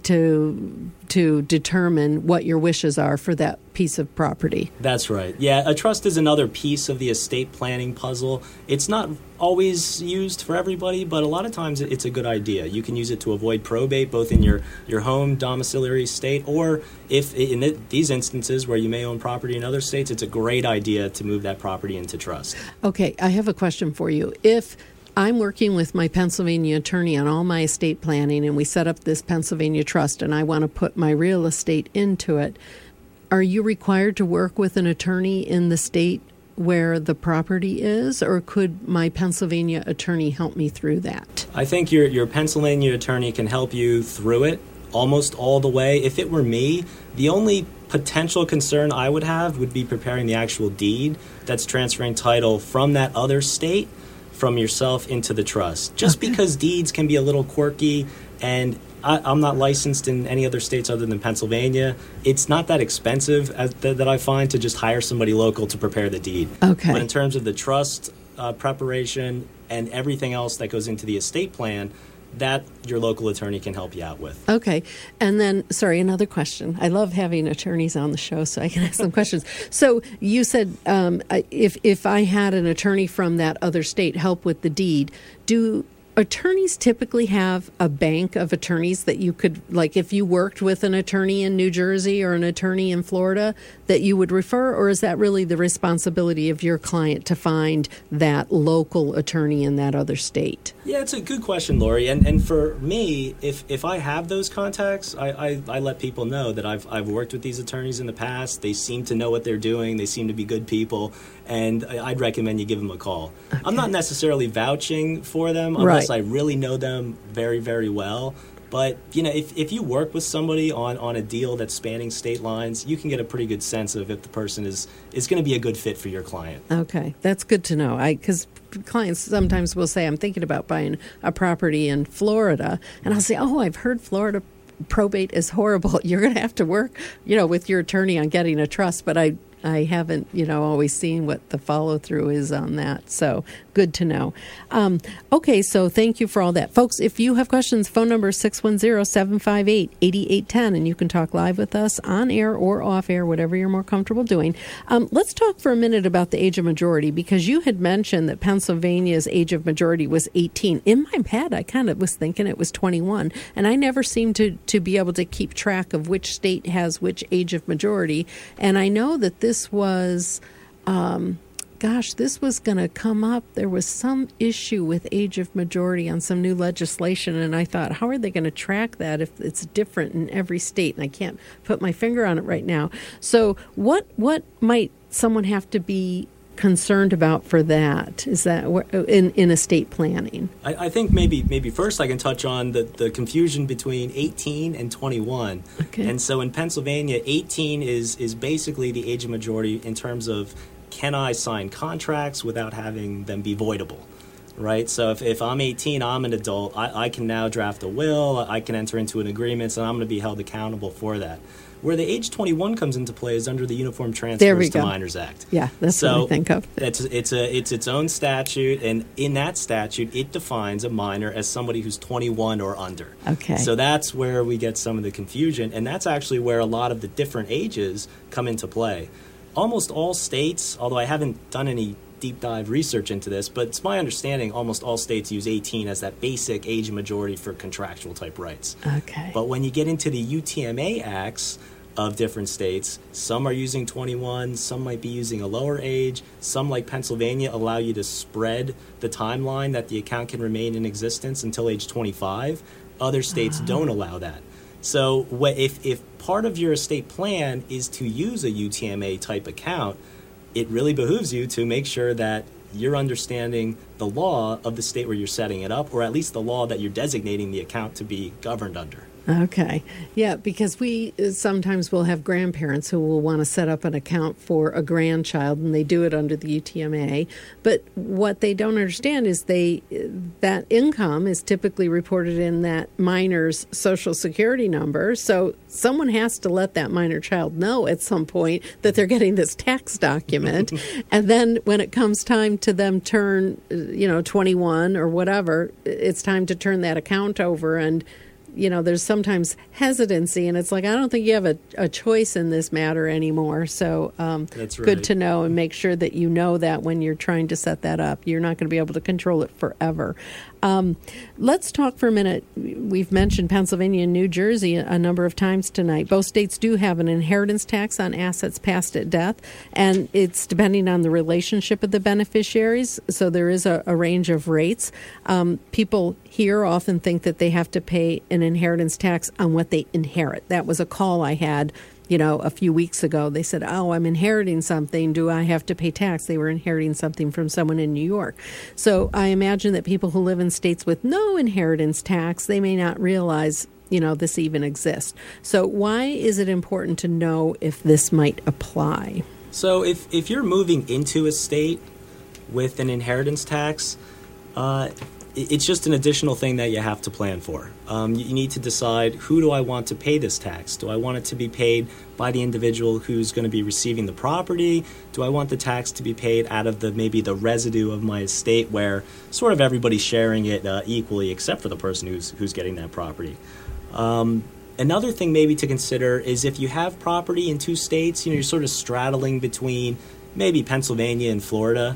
to to determine what your wishes are for that piece of property. That's right. Yeah, a trust is another piece of the estate planning puzzle. It's not always used for everybody, but a lot of times it's a good idea. You can use it to avoid probate, both in your, your home domiciliary state, or if in it, these instances where you may own property in other states, it's a great idea to move that property into trust. Okay, I have a question for you. If I'm working with my Pennsylvania attorney on all my estate planning, and we set up this Pennsylvania trust, and I want to put my real estate into it, are you required to work with an attorney in the state where the property is, or could my Pennsylvania attorney help me through that? I think your your Pennsylvania attorney can help you through it almost all the way. If it were me, the only potential concern I would have would be preparing the actual deed that's transferring title from that other state from yourself into the trust. Just Okay. because deeds can be a little quirky, and I, I'm not licensed in any other states other than Pennsylvania, it's not that expensive as, that, that I find to just hire somebody local to prepare the deed. Okay. But in terms of the trust uh, preparation and everything else that goes into the estate plan, that your local attorney can help you out with. Okay. And then, sorry, another question. I love having attorneys on the show so I can ask them questions. So you said um, I- if if I had an attorney from that other state help with the deed, do attorneys typically have a bank of attorneys that you could, like if you worked with an attorney in New Jersey or an attorney in Florida, that you would refer, or is that really the responsibility of your client to find that local attorney in that other state? Yeah, it's a good question, Lori. And and for me, if if I have those contacts, I, I, I let people know that I've I've worked with these attorneys in the past. They seem to know what they're doing. They seem to be good people, and I'd recommend you give them a call. Okay. I'm not necessarily vouching for them unless Right. I really know them very, very well. But, you know, if, if you work with somebody on, on a deal that's spanning state lines, you can get a pretty good sense of if the person is, is going to be a good fit for your client. Okay, that's good to know. I because clients sometimes will say, I'm thinking about buying a property in Florida, and I'll say, oh, I've heard Florida probate is horrible. You're going to have to work, you know, with your attorney on getting a trust, but I I haven't, you know, always seen what the follow through is on that. So good to know. Um, okay, so thank you for all that. Folks, if you have questions, phone number is six one zero, seven five eight, eight eight one zero, and you can talk live with us on air or off air, whatever you're more comfortable doing. Um, let's talk for a minute about the age of majority, because you had mentioned that Pennsylvania's age of majority was eighteen. In my head, I kind of was thinking it was twenty-one, and I never seemed to, to be able to keep track of which state has which age of majority. And I know that this This was, um, gosh, this was going to come up. There was some issue with age of majority on some new legislation, and I thought, how are they going to track that if it's different in every state? And I can't put my finger on it right now. So what what might someone have to be concerned about for that? Is that in, in estate planning? I, I think maybe maybe first I can touch on the, the confusion between eighteen and twenty-one. Okay. And so in Pennsylvania, eighteen is is basically the age of majority in terms of, can I sign contracts without having them be voidable? Right? So if, if I'm eighteen, I'm an adult, I, I can now draft a will, I can enter into an agreement, so I'm going to be held accountable for that. Where the age twenty-one comes into play is under the Uniform Transfers to Minors Act. Yeah, that's so what I think of. It's, it's, a, it's its own statute, and in that statute, it defines a minor as somebody who's twenty-one or under. Okay. So that's where we get some of the confusion, and that's actually where a lot of the different ages come into play. Almost all states, although I haven't done any deep dive research into this, but it's my understanding almost all states use eighteen as that basic age of majority for contractual type rights. Okay. But when you get into the U T M A acts of different states, some are using twenty-one, some might be using a lower age, some like Pennsylvania allow you to spread the timeline that the account can remain in existence until age twenty-five. Other states uh-huh. don't allow that. So what, if, if part of your estate plan is to use a U T M A type account, it really behooves you to make sure that you're understanding the law of the state where you're setting it up, or at least the law that you're designating the account to be governed under. Okay. Yeah, because we sometimes will have grandparents who will want to set up an account for a grandchild, and they do it under the U T M A. But what they don't understand is they that income is typically reported in that minor's Social Security number. So someone has to let that minor child know at some point that they're getting this tax document. And then when it comes time to them turn, you know, twenty-one or whatever, it's time to turn that account over. And you know, there's sometimes hesitancy, and it's like, I don't think you have a, a choice in this matter anymore. So um, That's right. Good to know, and make sure that you know that when you're trying to set that up. You're not going to be able to control it forever. Um, let's talk for a minute. We've mentioned Pennsylvania and New Jersey a, a number of times tonight. Both states do have an inheritance tax on assets passed at death, and it's depending on the relationship of the beneficiaries. So there is a, a range of rates. Um, people here often think that they have to pay an inheritance tax on what they inherit. That was a call I had, you know, a few weeks ago. They said, oh, I'm inheriting something. Do I have to pay tax? They were inheriting something from someone in New York. So I imagine that people who live in states with no inheritance tax, they may not realize, you know, this even exists. So why is it important to know if this might apply? So if, if you're moving into a state with an inheritance tax, uh, it's just an additional thing that you have to plan for. Um, you need to decide, who do I want to pay this tax? Do I want it to be paid by the individual who's going to be receiving the property? Do I want the tax to be paid out of the maybe the residue of my estate, where sort of everybody's sharing it uh, equally except for the person who's who's getting that property? Um, another thing maybe to consider is if you have property in two states, you know, you're sort of straddling between maybe Pennsylvania and Florida.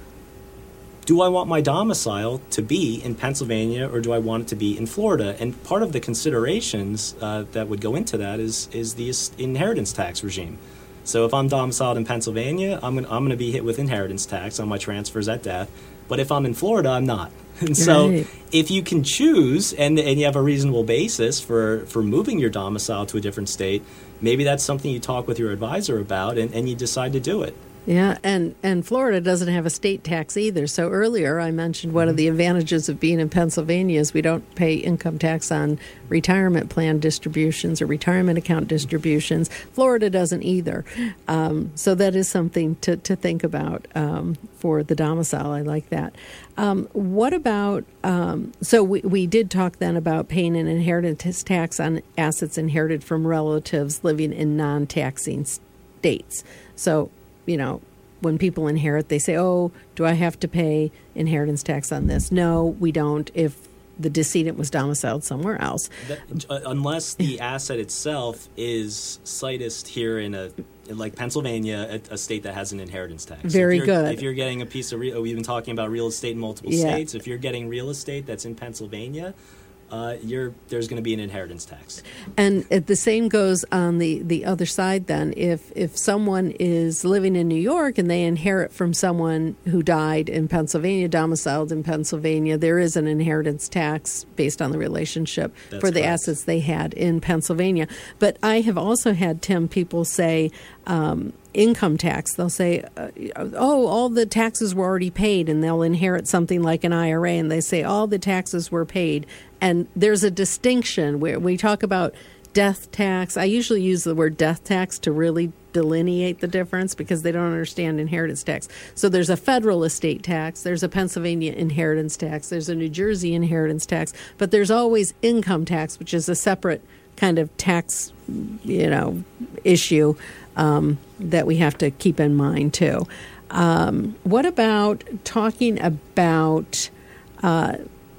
Do I want my domicile to be in Pennsylvania, or do I want it to be in Florida? And part of the considerations uh, that would go into that is is the inheritance tax regime. So if I'm domiciled in Pennsylvania, I'm gonna, I'm going to be hit with inheritance tax on my transfers at death. But if I'm in Florida, I'm not. And so right. if you can choose, and, and you have a reasonable basis for, for moving your domicile to a different state, maybe that's something you talk with your advisor about, and, and you decide to do it. Yeah, and, and Florida doesn't have a state tax either. So earlier I mentioned one of the advantages of being in Pennsylvania is we don't pay income tax on retirement plan distributions or retirement account distributions. Florida doesn't either. Um, so that is something to, to think about um, for the domicile. I like that. Um, what about, um, so we, we did talk then about paying an inheritance tax on assets inherited from relatives living in non-taxing states. So you know, when people inherit, they say, oh, do I have to pay inheritance tax on this? No, we don't if the decedent was domiciled somewhere else. That, uh, unless the asset itself is situs here in a, in like Pennsylvania, a, a state that has an inheritance tax. Very if good. If you're getting a piece of real, we've been talking about real estate in multiple yeah. states. If you're getting real estate that's in Pennsylvania, Uh, you're, there's going to be an inheritance tax. And it, the same goes on the, the other side then. If if someone is living in New York and they inherit from someone who died in Pennsylvania, domiciled in Pennsylvania, there is an inheritance tax based on the relationship That's for the correct. assets they had in Pennsylvania. But I have also had, Tim, people say, um, income tax. They'll say, uh, oh, all the taxes were already paid, and they'll inherit something like an I R A, and they say all the taxes were paid. And there's a distinction where we talk about death tax. I usually use the word death tax to really delineate the difference because they don't understand inheritance tax. So there's a federal estate tax, there's a Pennsylvania inheritance tax, there's a New Jersey inheritance tax, but there's always income tax, which is a separate kind of tax, you know, issue um, that we have to keep in mind too. Um, what about talking about uh,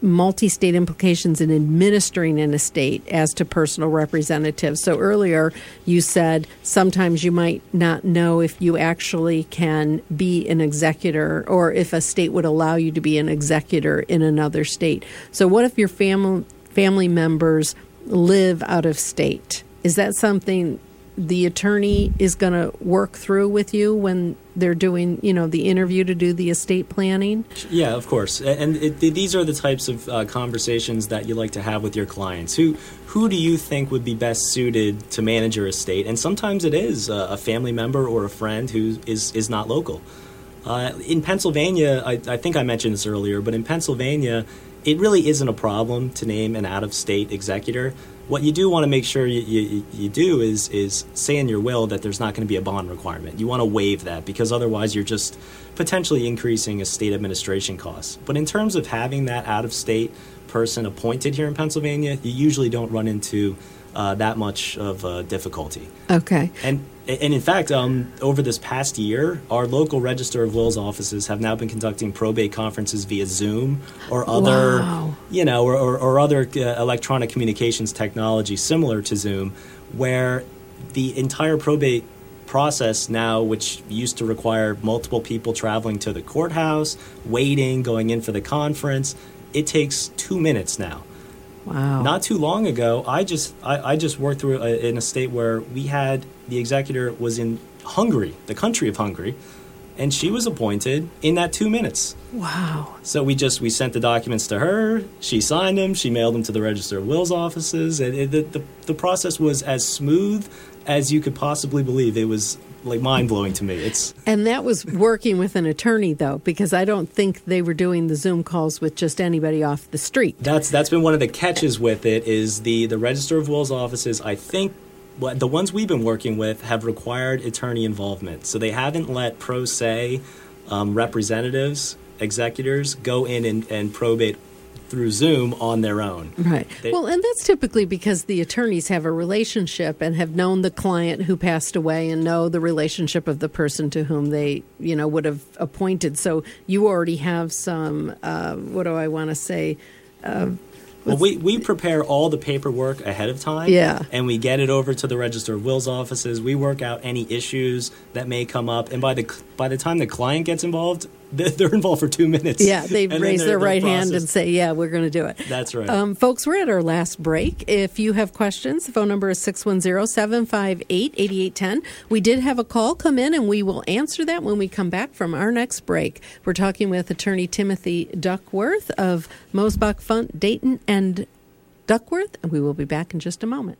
multi-state implications in administering an estate as to personal representatives. So earlier you said sometimes you might not know if you actually can be an executor or if a state would allow you to be an executor in another state. So what if your family family members live out of state? Is that something the attorney is going to work through with you when they're doing, you know, the interview to do the estate planning? Yeah, of course. And it, these are the types of uh, conversations that you like to have with your clients. Who who do you think would be best suited to manage your estate? And sometimes it is a, a family member or a friend who is, is not local. Uh, in Pennsylvania, I, I think I mentioned this earlier, but in Pennsylvania, it really isn't a problem to name an out-of-state executor. What you do want to make sure you, you, you do is is say in your will that there's not going to be a bond requirement. You want to waive that because otherwise you're just potentially increasing estate administration costs. But in terms of having that out-of-state person appointed here in Pennsylvania, you usually don't run into uh, that much of uh, difficulty. Okay. And and in fact, um, over this past year, our local Register of Wills offices have now been conducting probate conferences via Zoom or other, wow. you know, or, or, or other uh, electronic communications technology similar to Zoom, where the entire probate process now, which used to require multiple people traveling to the courthouse, waiting, going in for the conference, it takes two minutes now. Wow. Not too long ago, I just I, I just worked through a, in a state where we had the executor was in Hungary, the country of Hungary, and she was appointed in that two minutes. Wow. So we just we sent the documents to her, she signed them, she mailed them to the Register of Wills offices, and it, the, the the process was as smooth as you could possibly believe. It was like mind-blowing to me. It's And that was working with an attorney, though, because I don't think they were doing the Zoom calls with just anybody off the street. That's that's been one of the catches with it is the, the Register of Wills offices, I think, what the ones we've been working with have required attorney involvement. So they haven't let pro se um, representatives, executors, go in and, and probate through Zoom on their own. Right. They, well, and that's typically because the attorneys have a relationship and have known the client who passed away and know the relationship of the person to whom they, you know, would have appointed. So you already have some, uh, what do I want to say? Uh, Well, we, we prepare all the paperwork ahead of time, yeah. and we get it over to the Register of Wills offices. We work out any issues that may come up, and by the by the time the client gets involved, they're involved for two minutes. Yeah, they raise their right hand and say, yeah, we're going to do it. That's right. Um, folks, we're at our last break. If you have questions, the phone number is six one zero, seven five eight, eight eight one zero. We did have a call come in, and we will answer that when we come back from our next break. We're talking with attorney Timothy Duckworth of Mosbach Fund, Dayton and Duckworth, and we will be back in just a moment.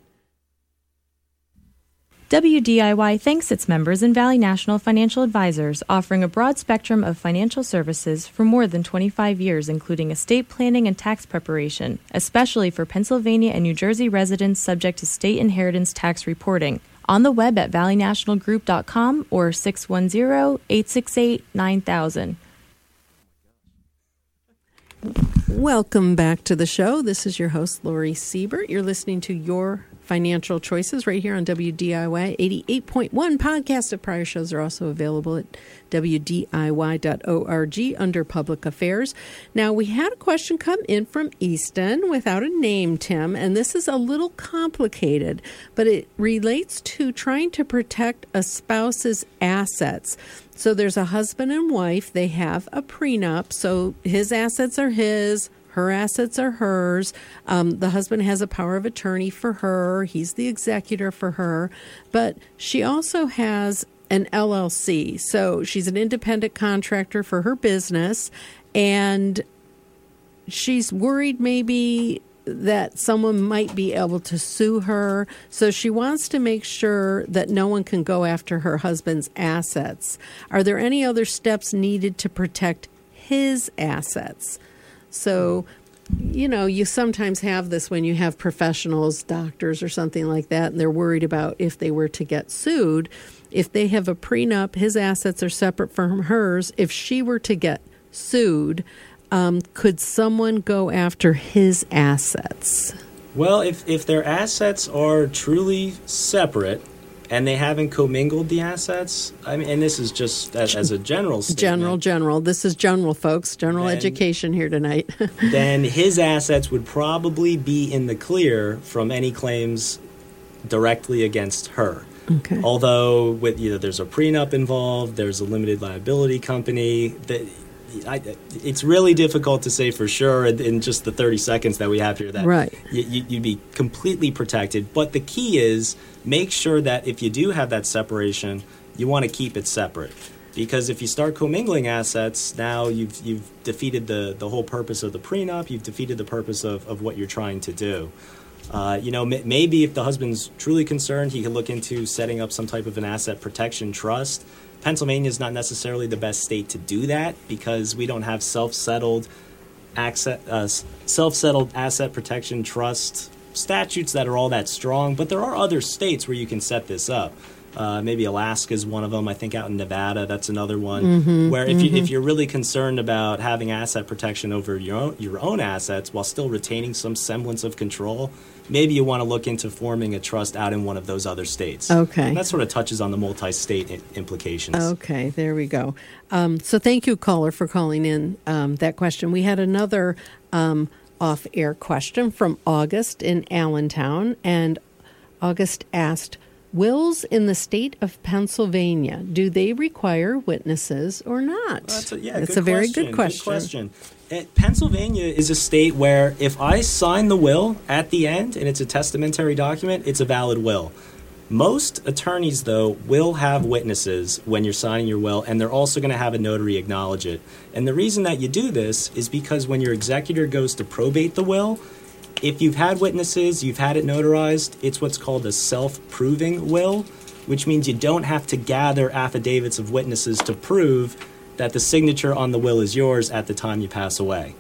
W D I Y thanks its members and Valley National Financial Advisors, offering a broad spectrum of financial services for more than twenty-five years, including estate planning and tax preparation, especially for Pennsylvania and New Jersey residents subject to state inheritance tax reporting. On the web at valley national group dot com or six one zero, eight six eight, nine thousand. Welcome back to the show. This is your host, Lori Siebert. You're listening to Your Financial Choices right here on W D I Y eighty-eight point one. Podcasts of prior shows are also available at W D I Y dot org under Public Affairs. Now, we had a question come in from Easton without a name, Tim, and this is a little complicated, but it relates to trying to protect a spouse's assets. So there's a husband and wife. They have a prenup, so his assets are his, her assets are hers. Um, the husband has a power of attorney for her. He's the executor for her. But she also has an L L C. So she's an independent contractor for her business. And she's worried maybe that someone might be able to sue her. So she wants to make sure that no one can go after her husband's assets. Are there any other steps needed to protect his assets? So, you know, you sometimes have this when you have professionals, doctors or something like that, and they're worried about if they were to get sued. If they have a prenup, his assets are separate from hers. If she were to get sued, um, could someone go after his assets? Well, if, if their assets are truly separate and they haven't commingled the assets, I mean, and this is just as, as a general statement. General, general. This is general, folks. General then, education here tonight. Then his assets would probably be in the clear from any claims directly against her. Okay. Although with you know, there's a prenup involved, there's a limited liability company. That I, it's really difficult to say for sure in, in just the thirty seconds that we have here that right. you, you, you'd be completely protected. But the key is make sure that if you do have that separation, you want to keep it separate. Because if you start commingling assets, now you've you've defeated the, the whole purpose of the prenup. You've defeated the purpose of, of what you're trying to do. Uh, you know, m- maybe if the husband's truly concerned, he could look into setting up some type of an asset protection trust. Pennsylvania is not necessarily the best state to do that because we don't have self-settled asset, uh, self-settled asset protection trust statutes that are all that strong. But there are other states where you can set this up. Uh, maybe Alaska is one of them. I think out in Nevada, that's another one. Mm-hmm, where if, mm-hmm. you, if you're really concerned about having asset protection over your own, your own assets while still retaining some semblance of control, maybe you want to look into forming a trust out in one of those other states. Okay. And that sort of touches on the multi-state I- implications. Okay, there we go. Um, so thank you, caller, for calling in um, that question. We had another um, off-air question from August in Allentown, and August asked, wills in the state of Pennsylvania, do they require witnesses or not? Well, that's a, yeah, it's good a very question, good question. Good question. Uh, Pennsylvania is a state where if I sign the will at the end and it's a testamentary document, it's a valid will. Most attorneys, though, will have witnesses when you're signing your will, and they're also going to have a notary acknowledge it. And the reason that you do this is because when your executor goes to probate the will, if you've had witnesses, you've had it notarized, it's what's called a self-proving will, which means you don't have to gather affidavits of witnesses to prove that the signature on the will is yours at the time you pass away.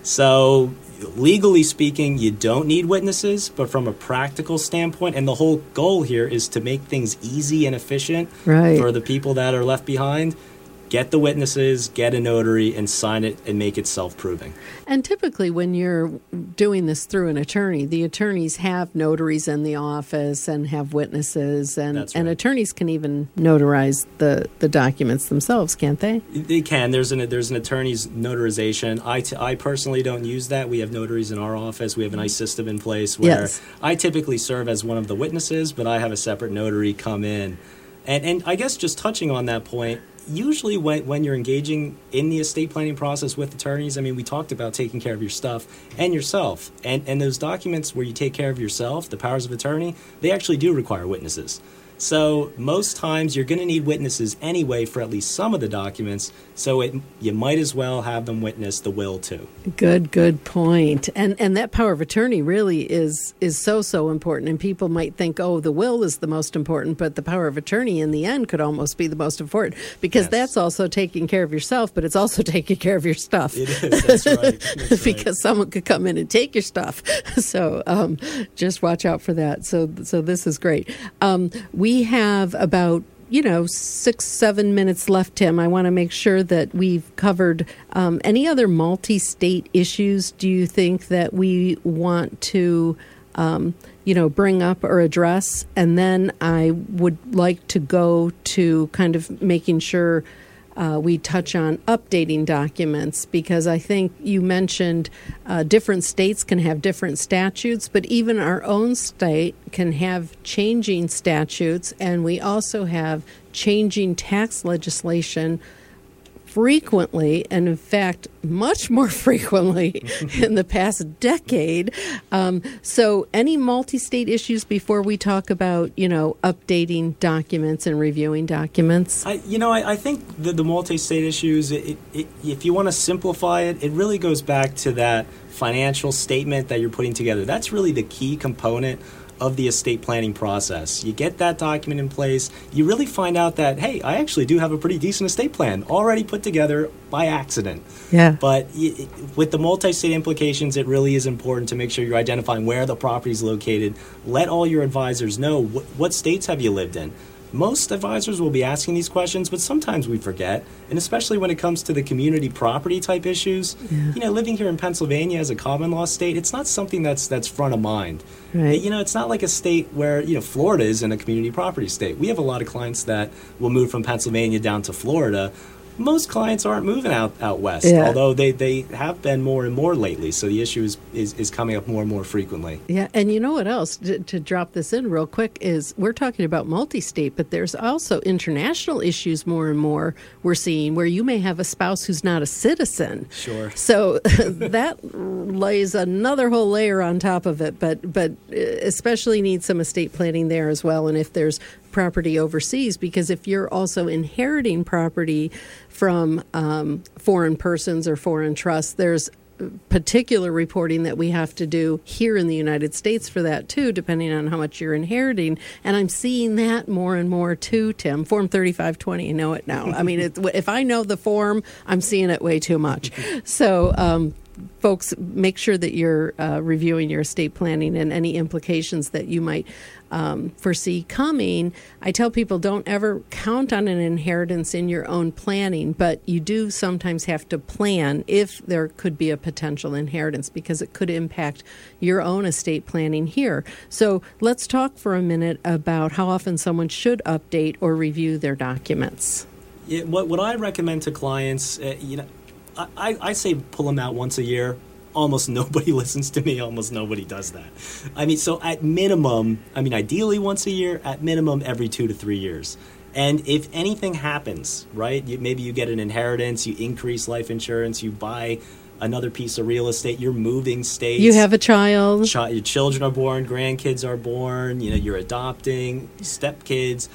So, legally speaking, you don't need witnesses, but from a practical standpoint, and the whole goal here is to make things easy and efficient right. for the people that are left behind, get the witnesses, get a notary, and sign it and make it self-proving. And typically when you're doing this through an attorney, the attorneys have notaries in the office and have witnesses, and, That's and right. attorneys can even notarize the, the documents themselves, can't they? They can. There's an there's an attorney's notarization. I, t- I personally don't use that. We have notaries in our office. We have a nice system in place where Yes. I typically serve as one of the witnesses, but I have a separate notary come in. And and I guess just touching on that point, usually when, when you're engaging in the estate planning process with attorneys, I mean, we talked about taking care of your stuff and yourself. And, and those documents where you take care of yourself, the powers of attorney, they actually do require witnesses. So most times you're going to need witnesses anyway for at least some of the documents, so it, you might as well have them witness the will too. Good, good point. And and that power of attorney really is is so, so important. And people might think, oh, the will is the most important, but the power of attorney in the end could almost be the most important because Yes. that's also taking care of yourself, but it's also taking care of your stuff. It is, that's right. That's because right. someone could come in and take your stuff. So um, just watch out for that. So so this is great. Um, we have about you know, six, seven minutes left, Tim. I want to make sure that we've covered um, any other multi-state issues. Do you think that we want to, um, you know, bring up or address? And then I would like to go to kind of making sure uh, we touch on updating documents, because I think you mentioned uh, different states can have different statutes, but even our own state can have changing statutes, and we also have changing tax legislation frequently, and in fact, much more frequently in the past decade. Um, so any multi-state issues before we talk about, you know, updating documents and reviewing documents? I, you know, I, I think the, the multi-state issues, it, it, if you want to simplify it, it really goes back to that financial statement that you're putting together. That's really the key component of the estate planning process. You get that document in place, you really find out that, hey, I actually do have a pretty decent estate plan already put together by accident. Yeah. But it, with the multi-state implications, it really is important to make sure you're identifying where the property is located. Let all your advisors know wh- what states have you lived in. Most advisors will be asking these questions, but sometimes we forget, and especially when it comes to the community property type issues. Yeah. You know, living here in Pennsylvania as a common law state, it's not something that's that's front of mind. Right. You know, it's not like a state where, you know, Florida is in a community property state. We have a lot of clients that will move from Pennsylvania down to Florida. Most clients aren't moving out, out west, yeah. although they, they have been more and more lately. So the issue is, is, is coming up more and more frequently. Yeah, and you know what else, to, to drop this in real quick, is we're talking about multi-state, but there's also international issues more and more we're seeing where you may have a spouse who's not a citizen. Sure. So that lays another whole layer on top of it, but, but especially need some estate planning there as well. And if there's property overseas, because if you're also inheriting property from um, foreign persons or foreign trusts, there's particular reporting that we have to do here in the United States for that too, depending on how much you're inheriting. And I'm seeing that more and more too, Tim. Form thirty-five twenty, you know it now. I mean, it's, if I know the form, I'm seeing it way too much. So, um, folks, make sure that you're uh, reviewing your estate planning and any implications that you might um, foresee coming. I tell people don't ever count on an inheritance in your own planning, but you do sometimes have to plan if there could be a potential inheritance because it could impact your own estate planning here. So let's talk for a minute about how often someone should update or review their documents. Yeah, what, what I recommend to clients, uh, you know, I, I say pull them out once a year. Almost nobody listens to me. Almost nobody does that. I mean, so at minimum, I mean, ideally once a year, at minimum every two to three years. And if anything happens, right, you, maybe you get an inheritance, you increase life insurance, you buy another piece of real estate, you're moving states. You have a child. Ch- your children are born, grandkids are born, you know, you're adopting, stepkids.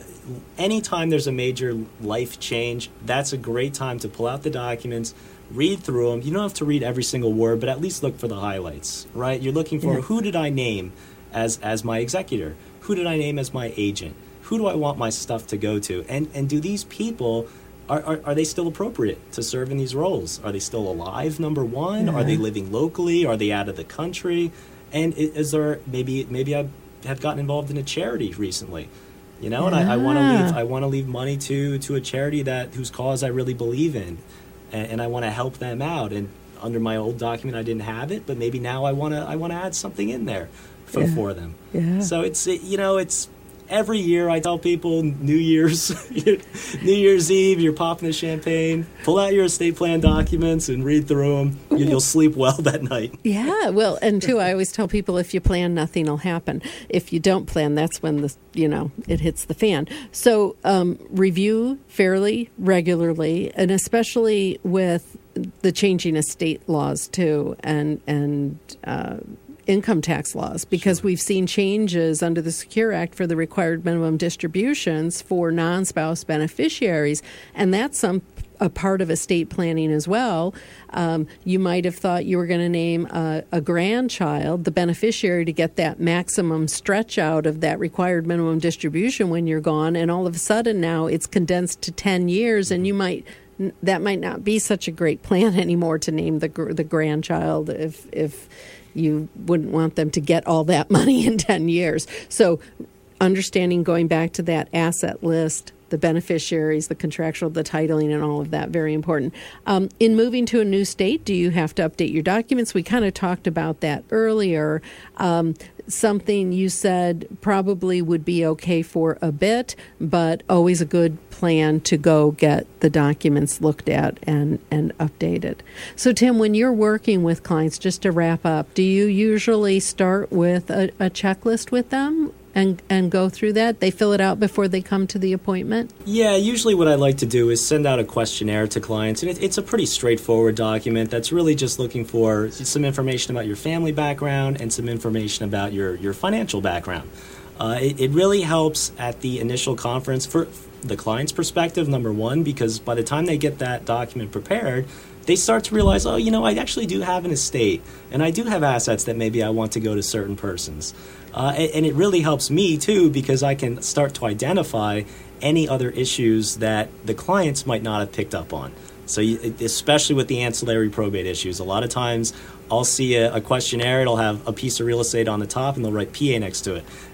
Anytime there's a major life change, that's a great time to pull out the documents, read through them. You don't have to read every single word, but at least look for the highlights, right? You're looking for, yeah. who did I name as as my executor? Who did I name as my agent? Who do I want my stuff to go to? And and do these people, are, are, are they still appropriate to serve in these roles? Are they still alive, number one? Yeah. Are they living locally? Are they out of the country? And is there, maybe maybe I have gotten involved in a charity recently. You know, yeah. and I, I want to leave. I want to leave money to to a charity that whose cause I really believe in, and, and I want to help them out. And under my old document, I didn't have it, but maybe now I want to. I want to add something in there for, yeah. for them. Yeah. So it's it, you know it's every year I tell people New Year's New Year's Eve, you're popping the champagne, pull out your estate plan documents and read through them. You, you'll sleep well that night. Yeah, well, and too, I always tell people if you plan, nothing will happen. If you don't plan, that's when the you know it hits the fan. So um, review fairly regularly, and especially with the changing estate laws too, and and. Uh, income tax laws, because sure. we've seen changes under the Secure Act for the required minimum distributions for non-spouse beneficiaries, and that's some a part of estate planning as well. Um, you might have thought you were going to name a, a grandchild, the beneficiary, to get that maximum stretch out of that required minimum distribution when you're gone, and all of a sudden now it's condensed to ten years, and you might that might not be such a great plan anymore to name the the grandchild if if you wouldn't want them to get all that money in ten years. So understanding, going back to that asset list, the beneficiaries, the contractual, the titling, and all of that, very important. Um, in moving to a new state, do you have to update your documents? We kind of talked about that earlier. Um, something you said probably would be okay for a bit, but always a good plan to go get the documents looked at and, and updated. So, Tim, when you're working with clients, just to wrap up, do you usually start with a, a checklist with them? And and go through that? They fill it out before they come to the appointment? Yeah, usually what I like to do is send out a questionnaire to clients. And it, it's a pretty straightforward document that's really just looking for some information about your family background and some information about your, your financial background. Uh, it, it really helps at the initial conference for the client's perspective, number one, because by the time they get that document prepared, they start to realize, oh, you know, I actually do have an estate, and I do have assets that maybe I want to go to certain persons. Uh, and, and it really helps me, too, because I can start to identify any other issues that the clients might not have picked up on. So you, especially with the ancillary probate issues, a lot of times I'll see a, a questionnaire, it'll have a piece of real estate on the top, and they'll write P A next to it.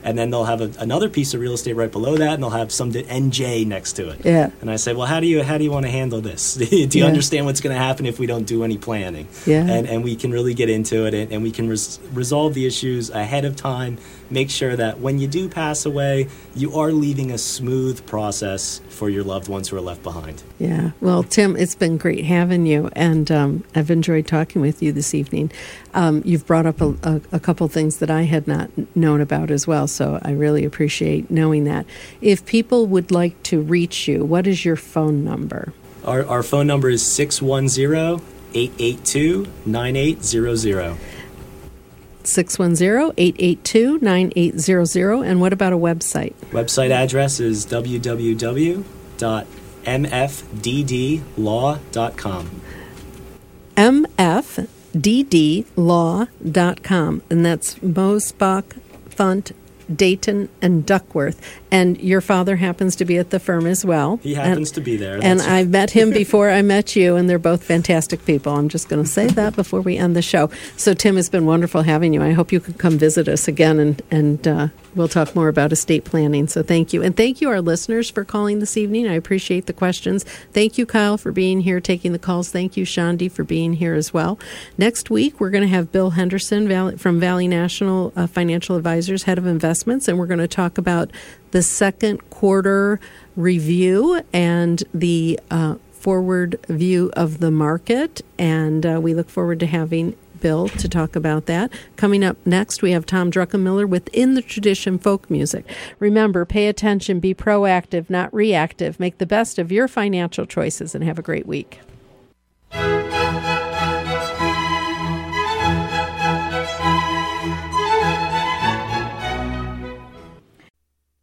and then they'll have a, another piece of real estate right below that, and they'll have some N J next to it. Yeah. And I say, well, how do you how do you want to handle this? Do you yeah. understand what's going to happen if we don't do any planning? Yeah. And and we can really get into it, and, and we can res- resolve the issues ahead of time. Make sure that when you do pass away, you are leaving a smooth process for your loved ones who are left behind. Yeah. Well, Tim, it's been great having you, and um, I've enjoyed talking with you this evening. Um, you've brought up a, a, a couple things that I had not known about as well, so I really appreciate knowing that. If people would like to reach you, what is your phone number? Our, our phone number is six one zero, eight eight two, nine eight zero zero. six one zero, eight eight two, nine eight zero zero. And what about a website? Website address is w w w dot m f d d law dot com. m f d d law dot com. And that's Mosbach, Funt, Dayton, and Duckworth. And your father happens to be at the firm as well. He happens and, to be there. And I've met him before I met you, and they're both fantastic people. I'm just going to say that before we end the show. So, Tim, it's been wonderful having you. I hope you can come visit us again, and, and uh, we'll talk more about estate planning. So thank you. And thank you, our listeners, for calling this evening. I appreciate the questions. Thank you, Kyle, for being here, taking the calls. Thank you, Shandi, for being here as well. Next week, we're going to have Bill Henderson from Valley National uh, Financial Advisors, Head of Investments, and we're going to talk about the second quarter review and the uh, forward view of the market. And uh, we look forward to having Bill to talk about that. Coming up next, we have Tom Druckenmiller with In the Tradition Folk Music. Remember, pay attention, be proactive, not reactive. Make the best of your financial choices, and have a great week.